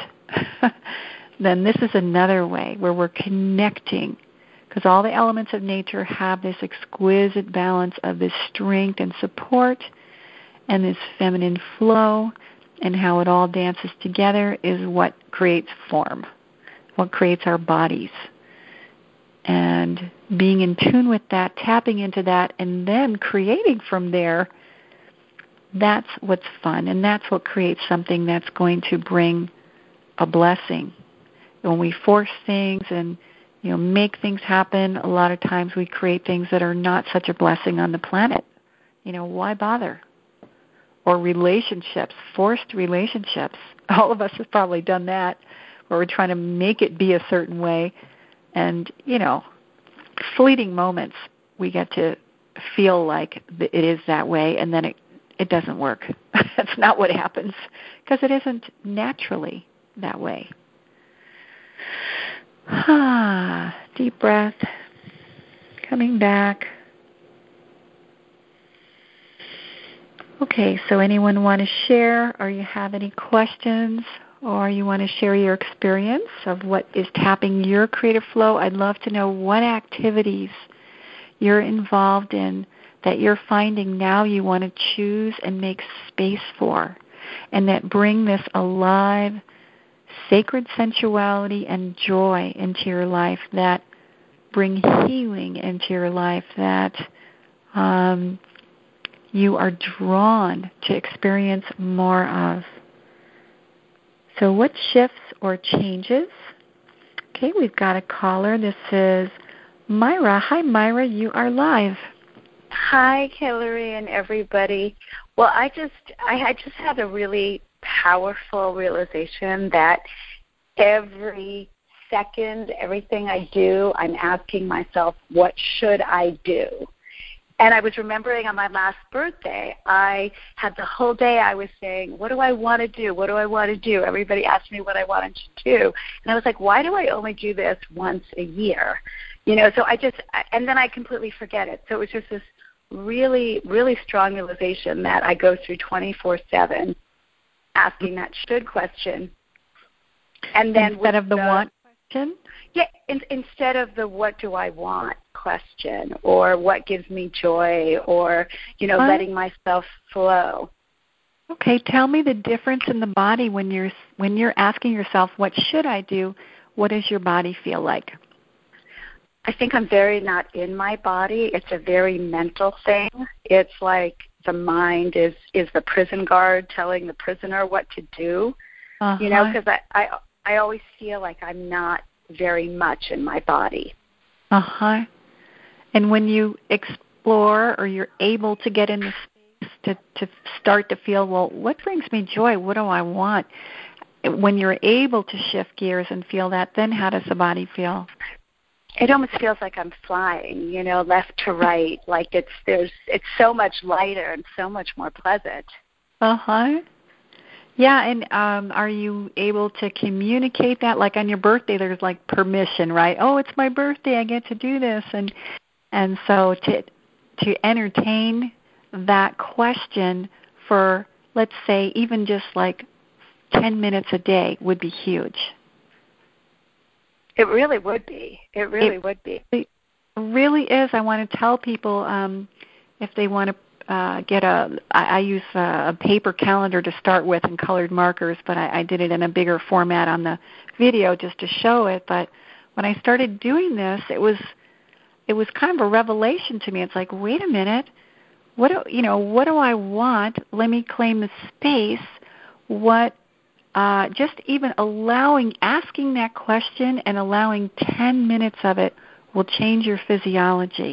then this is another way where we're connecting, because all the elements of nature have this exquisite balance of this strength and support and this feminine flow, and how it all dances together is what creates form, what creates our bodies. And being in tune with that, tapping into that, and then creating from there, that's what's fun, and that's what creates something that's going to bring a blessing. When we force things and make things happen, a lot of times we create things that are not such a blessing on the planet. Why bother? or relationships, forced relationships. All of us have probably done that, where we're trying to make it be a certain way. And, fleeting moments, we get to feel like it is that way, and then it doesn't work. That's not what happens, because it isn't naturally that way. Deep breath, coming back. Okay, so anyone want to share, or you have any questions, or you want to share your experience of what is tapping your creative flow? I'd love to know what activities you're involved in that you're finding now you want to choose and make space for, and that bring this alive, sacred sensuality and joy into your life, that bring healing into your life, that you are drawn to experience more of. So what shifts or changes? Okay, we've got a caller. This is Myra. Hi, Myra. You are live. Hi, Hillary and everybody. Well, I just had a really powerful realization that every second, everything I do, I'm asking myself, what should I do? And I was remembering on my last birthday, I had the whole day I was saying, what do I want to do? What do I want to do? Everybody asked me what I wanted to do. And I was like, why do I only do this once a year? So and then I completely forget it. So it was just this really, really strong realization that I go through 24/7 asking that should question. And then instead of the want question? Yeah, instead of the what do I want question, or what gives me joy, or, letting myself flow. Okay, tell me the difference in the body when you're asking yourself, what should I do? What does your body feel like? I think I'm very not in my body. It's a very mental thing. It's like the mind is the prison guard telling the prisoner what to do. Because I always feel like I'm not very much in my body. And when you explore, or you're able to get in the space to start to feel, well, what brings me joy? What do I want? When you're able to shift gears and feel that, then how does the body feel? It almost feels like I'm flying, left to right. Like it's so much lighter and so much more pleasant. Yeah, and are you able to communicate that? Like on your birthday, there's like permission, right? Oh, it's my birthday, I get to do this, and so to entertain that question for, let's say, even just like 10 minutes a day would be huge. It really would be. It would be. It really is. I want to tell people if they want to I use a paper calendar to start with and colored markers, but I did it in a bigger format on the video just to show it. But when I started doing this, it was kind of a revelation to me. It's like, wait a minute, what do I want? Let me claim the space. What just even asking that question and allowing 10 minutes of it will change your physiology.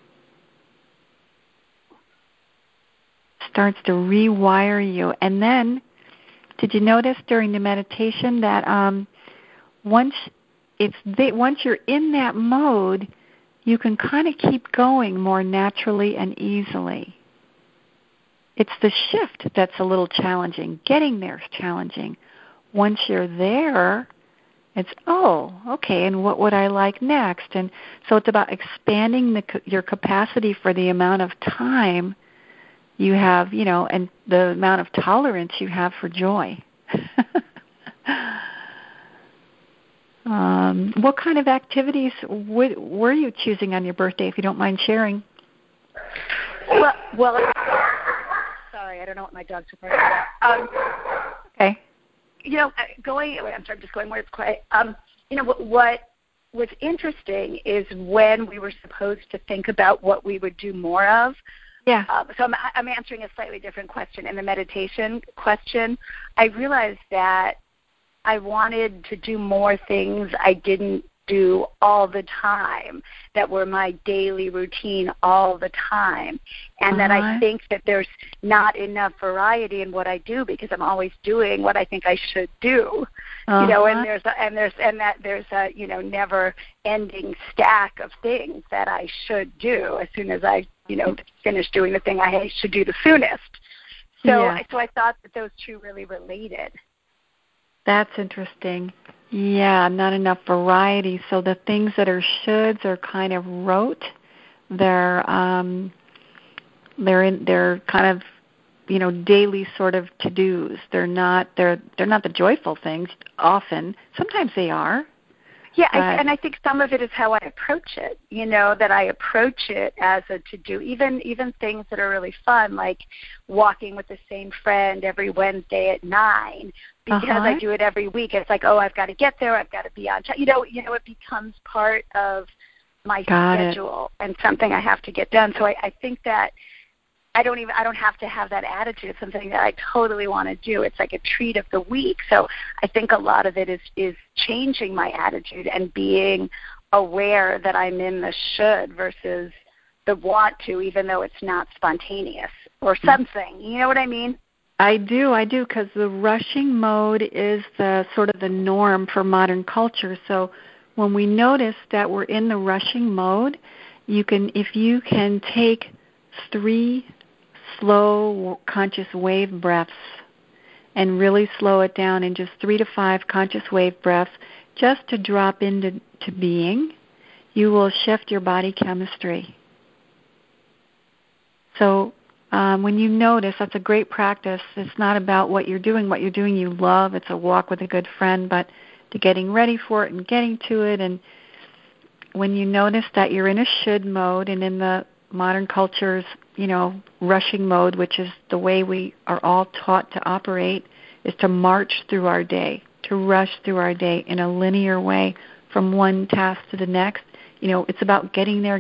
Starts to rewire you. And then, did you notice during the meditation that once you're in that mode, you can kind of keep going more naturally and easily. It's the shift that's a little challenging. Getting there is challenging. Once you're there, it's, oh, okay, and what would I like next? And so it's about expanding your capacity for the amount of time you have, and the amount of tolerance you have for joy. What kind of activities were you choosing on your birthday, if you don't mind sharing? Well, sorry, I don't know what my dogs are barking about. Okay. I'm just going where it's quiet. What was interesting is when we were supposed to think about what we would do more of. Yeah. So I'm answering a slightly different question. In the meditation question, I realized that I wanted to do more things I didn't do all the time, that were my daily routine all the time, and that I think that there's not enough variety in what I do because I'm always doing what I think I should do. You know, and there's a you know, never ending stack of things that I should do as soon as I, you know, finish doing the thing I should do the soonest. So I thought that those two really related. That's interesting. Yeah, not enough variety. So the things that are shoulds are kind of rote. They're kind of, you know, daily sort of to-dos. They're not the joyful things often. Sometimes they are. Yeah, and I think some of it is how I approach it, you know, that I approach it as a to-do, even things that are really fun, like walking with the same friend every Wednesday at 9, because I do it every week. It's like, oh, I've got to get there, I've got to be on time. You know, it becomes part of my schedule and something I have to get done. So I think that I don't have to have that attitude. It's something that I totally want to do. It's like a treat of the week. So I think a lot of it is changing my attitude and being aware that I'm in the should versus the want to, even though it's not spontaneous or something. You know what I mean? I do, because the rushing mode is the sort of the norm for modern culture. So when we notice that we're in the rushing mode, if you can take 3 slow conscious wave breaths and really slow it down in just 3 to 5 conscious wave breaths just to drop into being, you will shift your body chemistry. So when you notice, that's a great practice. It's not about what you're doing you love. It's a walk with a good friend, but to getting ready for it and getting to it. And when you notice that you're in a should mode and in the modern culture's, you know, rushing mode, which is the way we are all taught to operate, is to march through our day, to rush through our day in a linear way from one task to the next. You know, it's about getting there.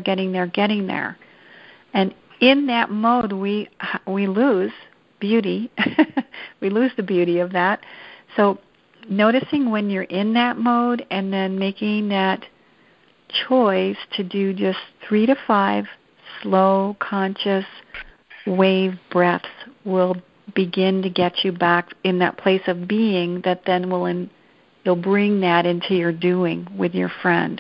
And in that mode, we lose beauty. We lose the beauty of that. So noticing when you're in that mode and then making that choice to do just 3 to 5 slow, conscious wave breaths will begin to get you back in that place of being that then you'll bring that into your doing with your friend.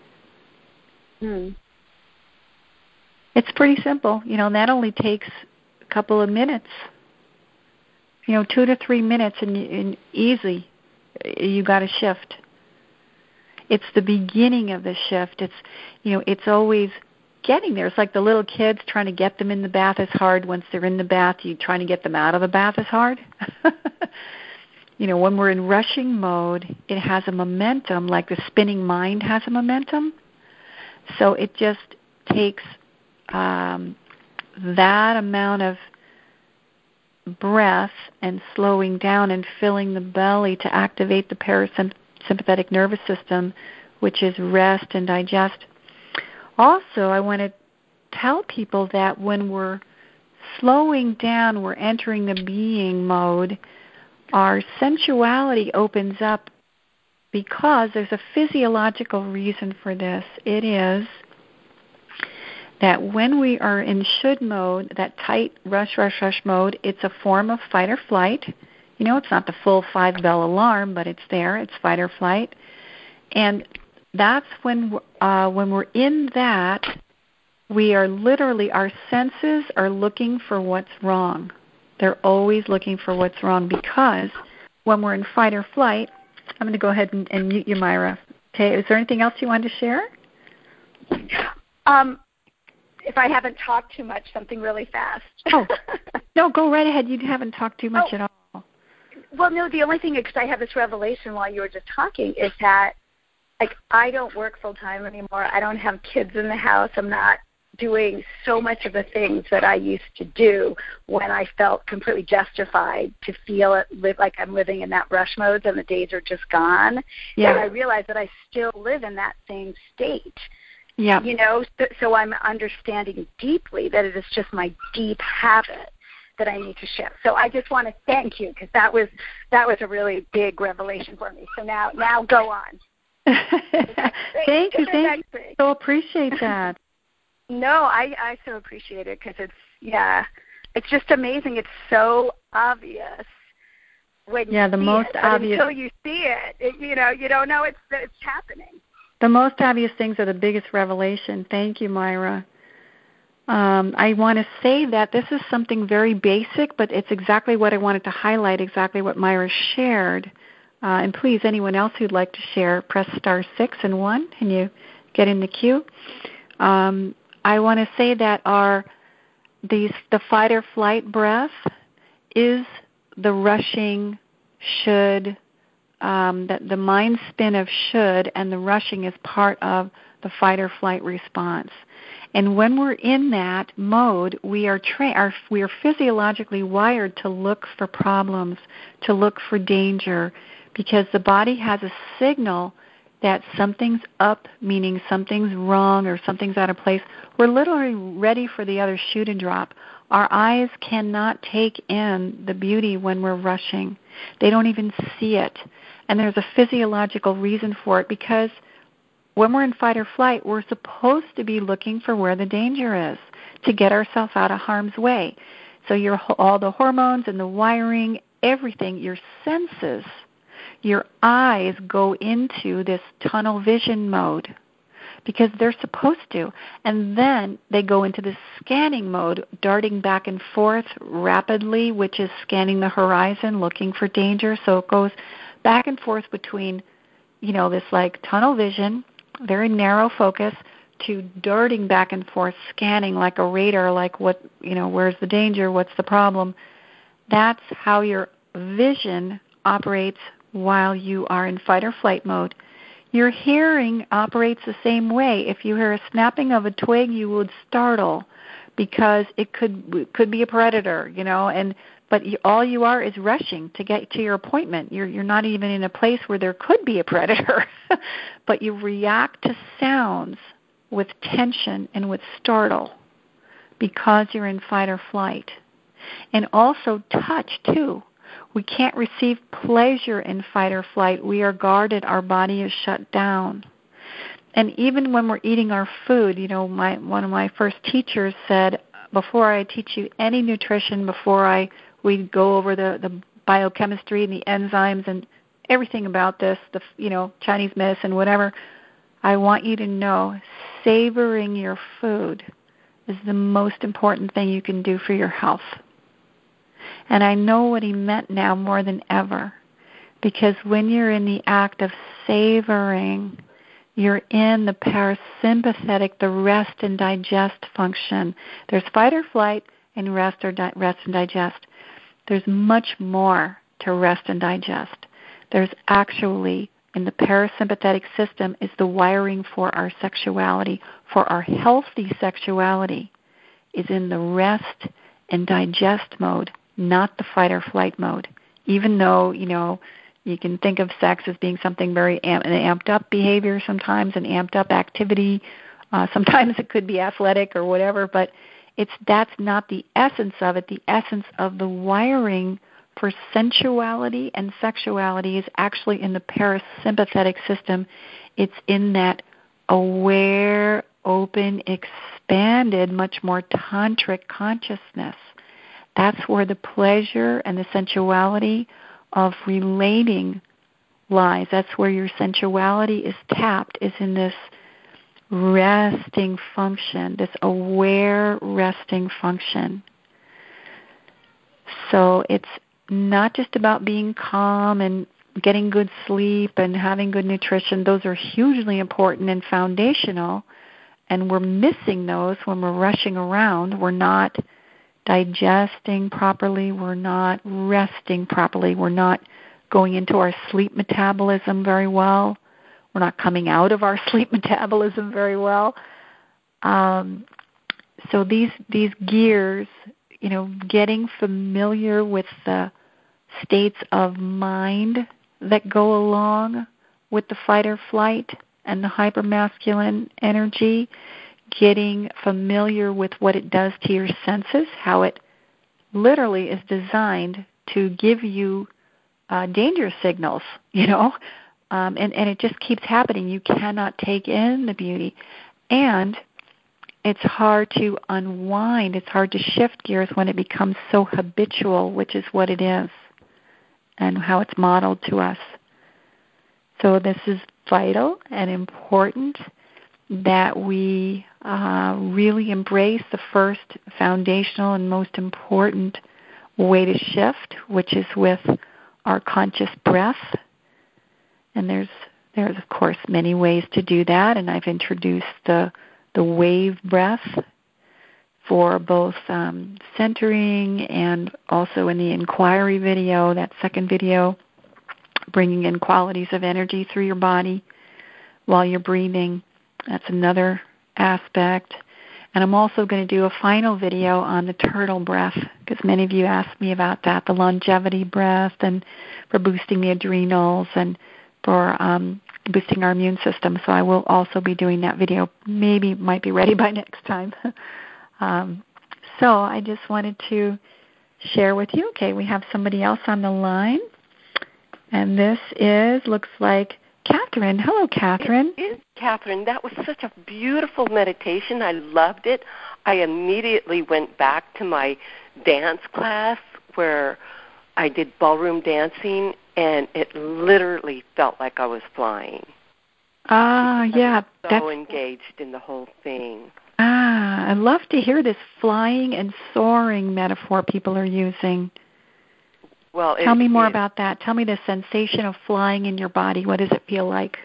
It's pretty simple. You know, and that only takes a couple of minutes. You know, 2 to 3 minutes and easy. You got to shift. It's the beginning of the shift. It's always getting there. It's like the little kids, trying to get them in the bath is hard. Once they're in the bath, trying to get them out of the bath is hard. You know, when we're in rushing mode, it has a momentum, like the spinning mind has a momentum. So it just takes that amount of breath and slowing down and filling the belly to activate the parasympathetic nervous system, which is rest and digest. Also, I want to tell people that when we're slowing down, we're entering the being mode, our sensuality opens up because there's a physiological reason for this. It is that when we are in should mode, that tight rush mode, it's a form of fight or flight. You know, it's not the full 5-bell alarm, but it's there. It's fight or flight. And that's when we're in that, we are literally, our senses are looking for what's wrong. They're always looking for what's wrong, because when we're in fight or flight, I'm going to go ahead and mute you, Myra. Okay, is there anything else you wanted to share? If I haven't talked too much, something really fast. Oh, no, go right ahead. You haven't talked too much at all. Well, no, the only thing, because I had this revelation while you were just talking, is that, like, I don't work full-time anymore. I don't have kids in the house. I'm not doing so much of the things that I used to do when I felt completely justified to live like I'm living in that rush mode and the days are just gone. Yeah. And I realized that I still live in that same state. Yeah. You know, so I'm understanding deeply that it is just my deep habit that I need to shift. So I just want to thank you, because that was a really big revelation for me. So now go on. Thank you. So appreciate that. No, I so appreciate it because it's just amazing. It's so obvious when you see most it, obvious. Until you see it, you don't know it's happening. The most obvious things are the biggest revelation. Thank you, Myra. I want to say that this is something very basic, but it's exactly what I wanted to highlight, exactly what Myra shared. And please, anyone else who'd like to share, press star 6 and 1, and you get in the queue. I want to say that the fight or flight breath is the rushing should, that the mind spin of should, and the rushing is part of the fight or flight response. And when we're in that mode, we are physiologically wired to look for problems, to look for danger, because the body has a signal that something's up, meaning something's wrong or something's out of place. We're literally ready for the other shoe to drop. Our eyes cannot take in the beauty when we're rushing. They don't even see it. And there's a physiological reason for it, because when we're in fight or flight, we're supposed to be looking for where the danger is to get ourselves out of harm's way. So all the hormones and the wiring, everything, your senses, your eyes go into this tunnel vision mode because they're supposed to. And then they go into this scanning mode, darting back and forth rapidly, which is scanning the horizon, looking for danger. So it goes back and forth between, this like tunnel vision, very narrow focus, to darting back and forth, scanning like a radar, like where's the danger, what's the problem. That's how your vision operates while you are in fight or flight mode. Your hearing operates the same way. If you hear a snapping of a twig, you would startle because it could be a predator, but all you are is rushing to get to your appointment. You're not even in a place where there could be a predator, but you react to sounds with tension and with startle because you're in fight or flight. And also touch, too. We can't receive pleasure in fight or flight. We are guarded. Our body is shut down. And even when we're eating our food, one of my first teachers said, before I teach you any nutrition, before we go over the biochemistry and the enzymes and everything about this, the Chinese medicine, whatever, I want you to know savoring your food is the most important thing you can do for your health. And I know what he meant now more than ever, because when you're in the act of savoring, you're in the parasympathetic, the rest and digest function. There's fight or flight and rest and digest. There's much more to rest and digest. There's actually, in the parasympathetic system, is the wiring for our sexuality, for our healthy sexuality, is in the rest and digest mode, not the fight or flight mode. Even though, you can think of sex as being something very an amped up behavior sometimes, an amped up activity. Sometimes it could be athletic or whatever, but that's not the essence of it. The essence of the wiring for sensuality and sexuality is actually in the parasympathetic system. It's in that aware, open, expanded, much more tantric consciousness. That's where the pleasure and the sensuality of relating lies. That's where your sensuality is tapped, is in this resting function, this aware resting function. So it's not just about being calm and getting good sleep and having good nutrition. Those are hugely important and foundational, and we're missing those when we're rushing around. We're not digesting properly. We're not resting properly. We're not going into our sleep metabolism very well. We're not coming out of our sleep metabolism very well. So these gears, getting familiar with the states of mind that go along with the fight or flight and the hypermasculine energy, getting familiar with what it does to your senses, how it literally is designed to give you danger signals, and it just keeps happening. You cannot take in the beauty. And it's hard to unwind. It's hard to shift gears when it becomes so habitual, which is what it is, and how it's modeled to us. So this is vital and important that we really embrace the first foundational and most important way to shift, which is with our conscious breath. And there's of course many ways to do that, and I've introduced the wave breath for both centering and also in the inquiry video, that second video, bringing in qualities of energy through your body while you're breathing. That's another aspect. And I'm also going to do a final video on the turtle breath, because many of you asked me about that, the longevity breath, and for boosting the adrenals and for boosting our immune system. So I will also be doing that video. Maybe it might be ready by next time. So I just wanted to share with you. Okay, we have somebody else on the line. And this looks like Catherine. Hello, Catherine. It is Catherine. That was such a beautiful meditation. I loved it. I immediately went back to my dance class where I did ballroom dancing, and it literally felt like I was flying. Yeah. I was so engaged in the whole thing. I love to hear this flying and soaring metaphor people are using. Well, tell me more about that. Tell me the sensation of flying in your body. What does it feel like?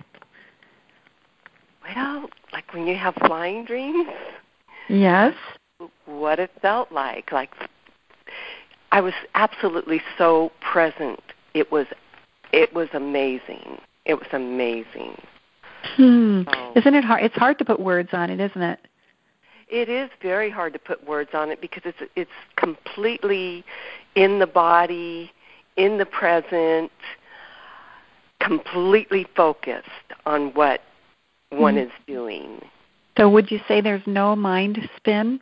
Well, like when you have flying dreams. Yes. What it felt like. Like I was absolutely so present. It was amazing. It was amazing. Isn't it hard? It's hard to put words on it, isn't it? It is very hard to put words on it because it's completely in the body, in the present, completely focused on what one is doing. So would you say there's no mind spin?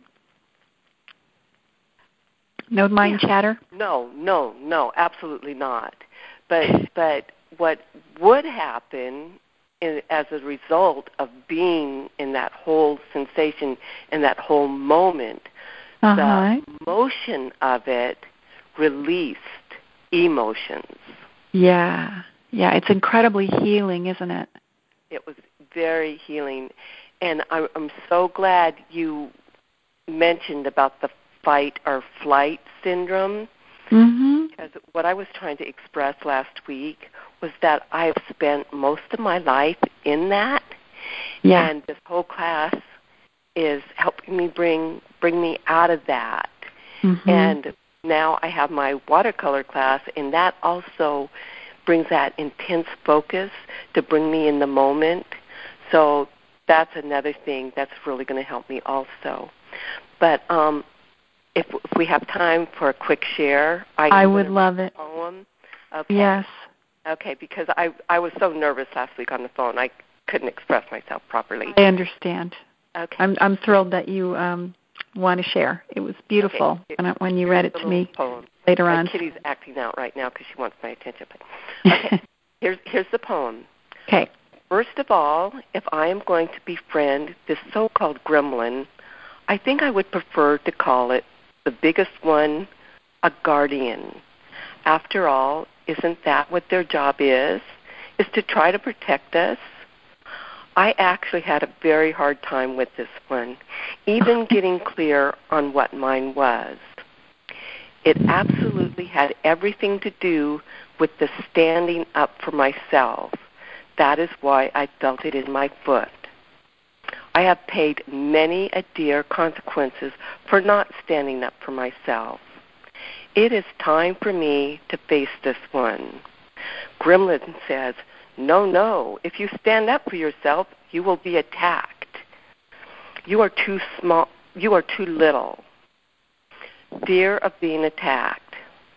No mind chatter? No, absolutely not. But what would happen as a result of being in that whole sensation, in that whole moment, the motion of it released emotions. Yeah, it's incredibly healing, isn't it? It was very healing. And I'm so glad you mentioned about the fight or flight syndrome. Because what I was trying to express last week was that I've spent most of my life in that. Yeah. And this whole class is helping me bring me out of that. And now I have my watercolor class, and that also brings that intense focus to bring me in the moment. So that's another thing that's really going to help me also. But if we have time for a quick share, I would love it. Poem. Okay. Yes. Okay, because I was so nervous last week on the phone, I couldn't express myself properly. I understand. Okay. I'm thrilled that you want to share. It was beautiful when you read it to me later on. Kitty's acting out right now because she wants my attention. But, okay, here's the poem. Okay. First of all, if I am going to befriend this so-called gremlin, I think I would prefer to call it the biggest one, a guardian. After all, isn't that what their job is to try to protect us? I actually had a very hard time with this one, even getting clear on what mine was. It absolutely had everything to do with the standing up for myself. That is why I felt it in my foot. I have paid many a dear consequences for not standing up for myself. It is time for me to face this one. Gremlin says, no, if you stand up for yourself, you will be attacked. You are too small, you are too little. Fear of being attacked.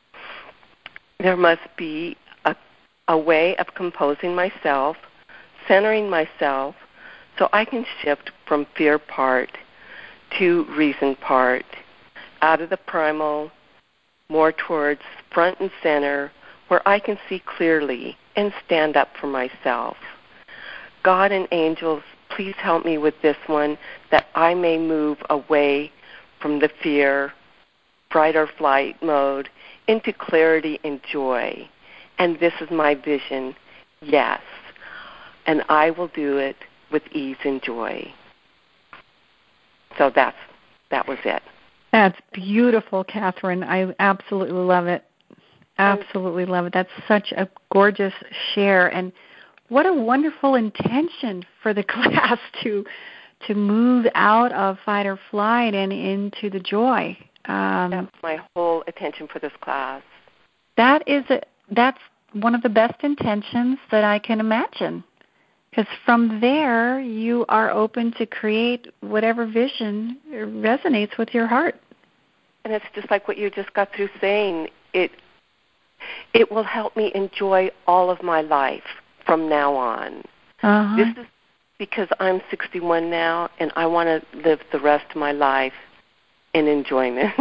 There must be a way of composing myself, centering myself, so I can shift from fear part to reason part, out of the primal, more towards front and center, where I can see clearly and stand up for myself. God and angels, please help me with this one, that I may move away from the fear, fight or flight mode, into clarity and joy. And this is my vision, yes. And I will do it with ease and joy. So that was it. That's beautiful, Catherine. I absolutely love it. Absolutely love it. That's such a gorgeous share. And what a wonderful intention for the class to move out of fight or flight and into the joy. That's my whole attention for this class. That's one of the best intentions that I can imagine. Because from there, you are open to create whatever vision resonates with your heart. And it's just like what you just got through saying. It will help me enjoy all of my life from now on. Uh-huh. This is because I'm 61 now, and I want to live the rest of my life in enjoyment.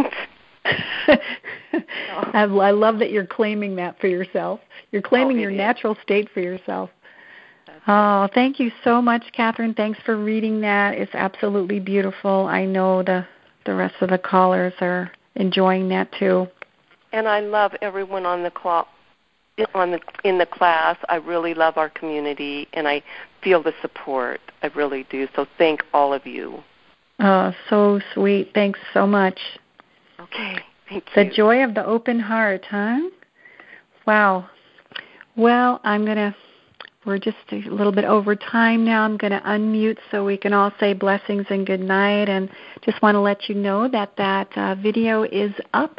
I love that you're claiming that for yourself. You're claiming your natural state for yourself. Oh, thank you so much, Catherine. Thanks for reading that. It's absolutely beautiful. I know the rest of the callers are enjoying that too. And I love everyone on the call, in the class. I really love our community, and I feel the support. I really do. So thank all of you. Oh, so sweet. Thanks so much. Okay, thank you. The joy of the open heart, huh? Wow. Well, we're just a little bit over time now. I'm going to unmute so we can all say blessings and good night. And just want to let you know that video is up.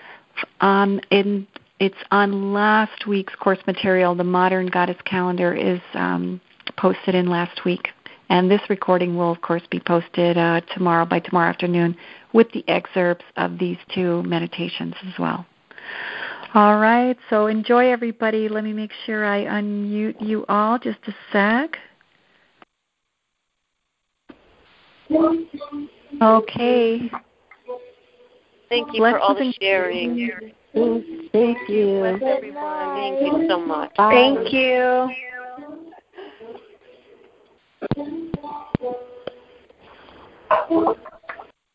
It's on last week's course material. The Modern Goddess Calendar is posted in last week. And this recording will, of course, be posted by tomorrow afternoon with the excerpts of these two meditations as well. All right, so enjoy, everybody. Let me make sure I unmute you all. Just a sec. Okay. Thank you for all the sharing. Thank you. Bless everyone. Thank you so much. Bye. Thank you.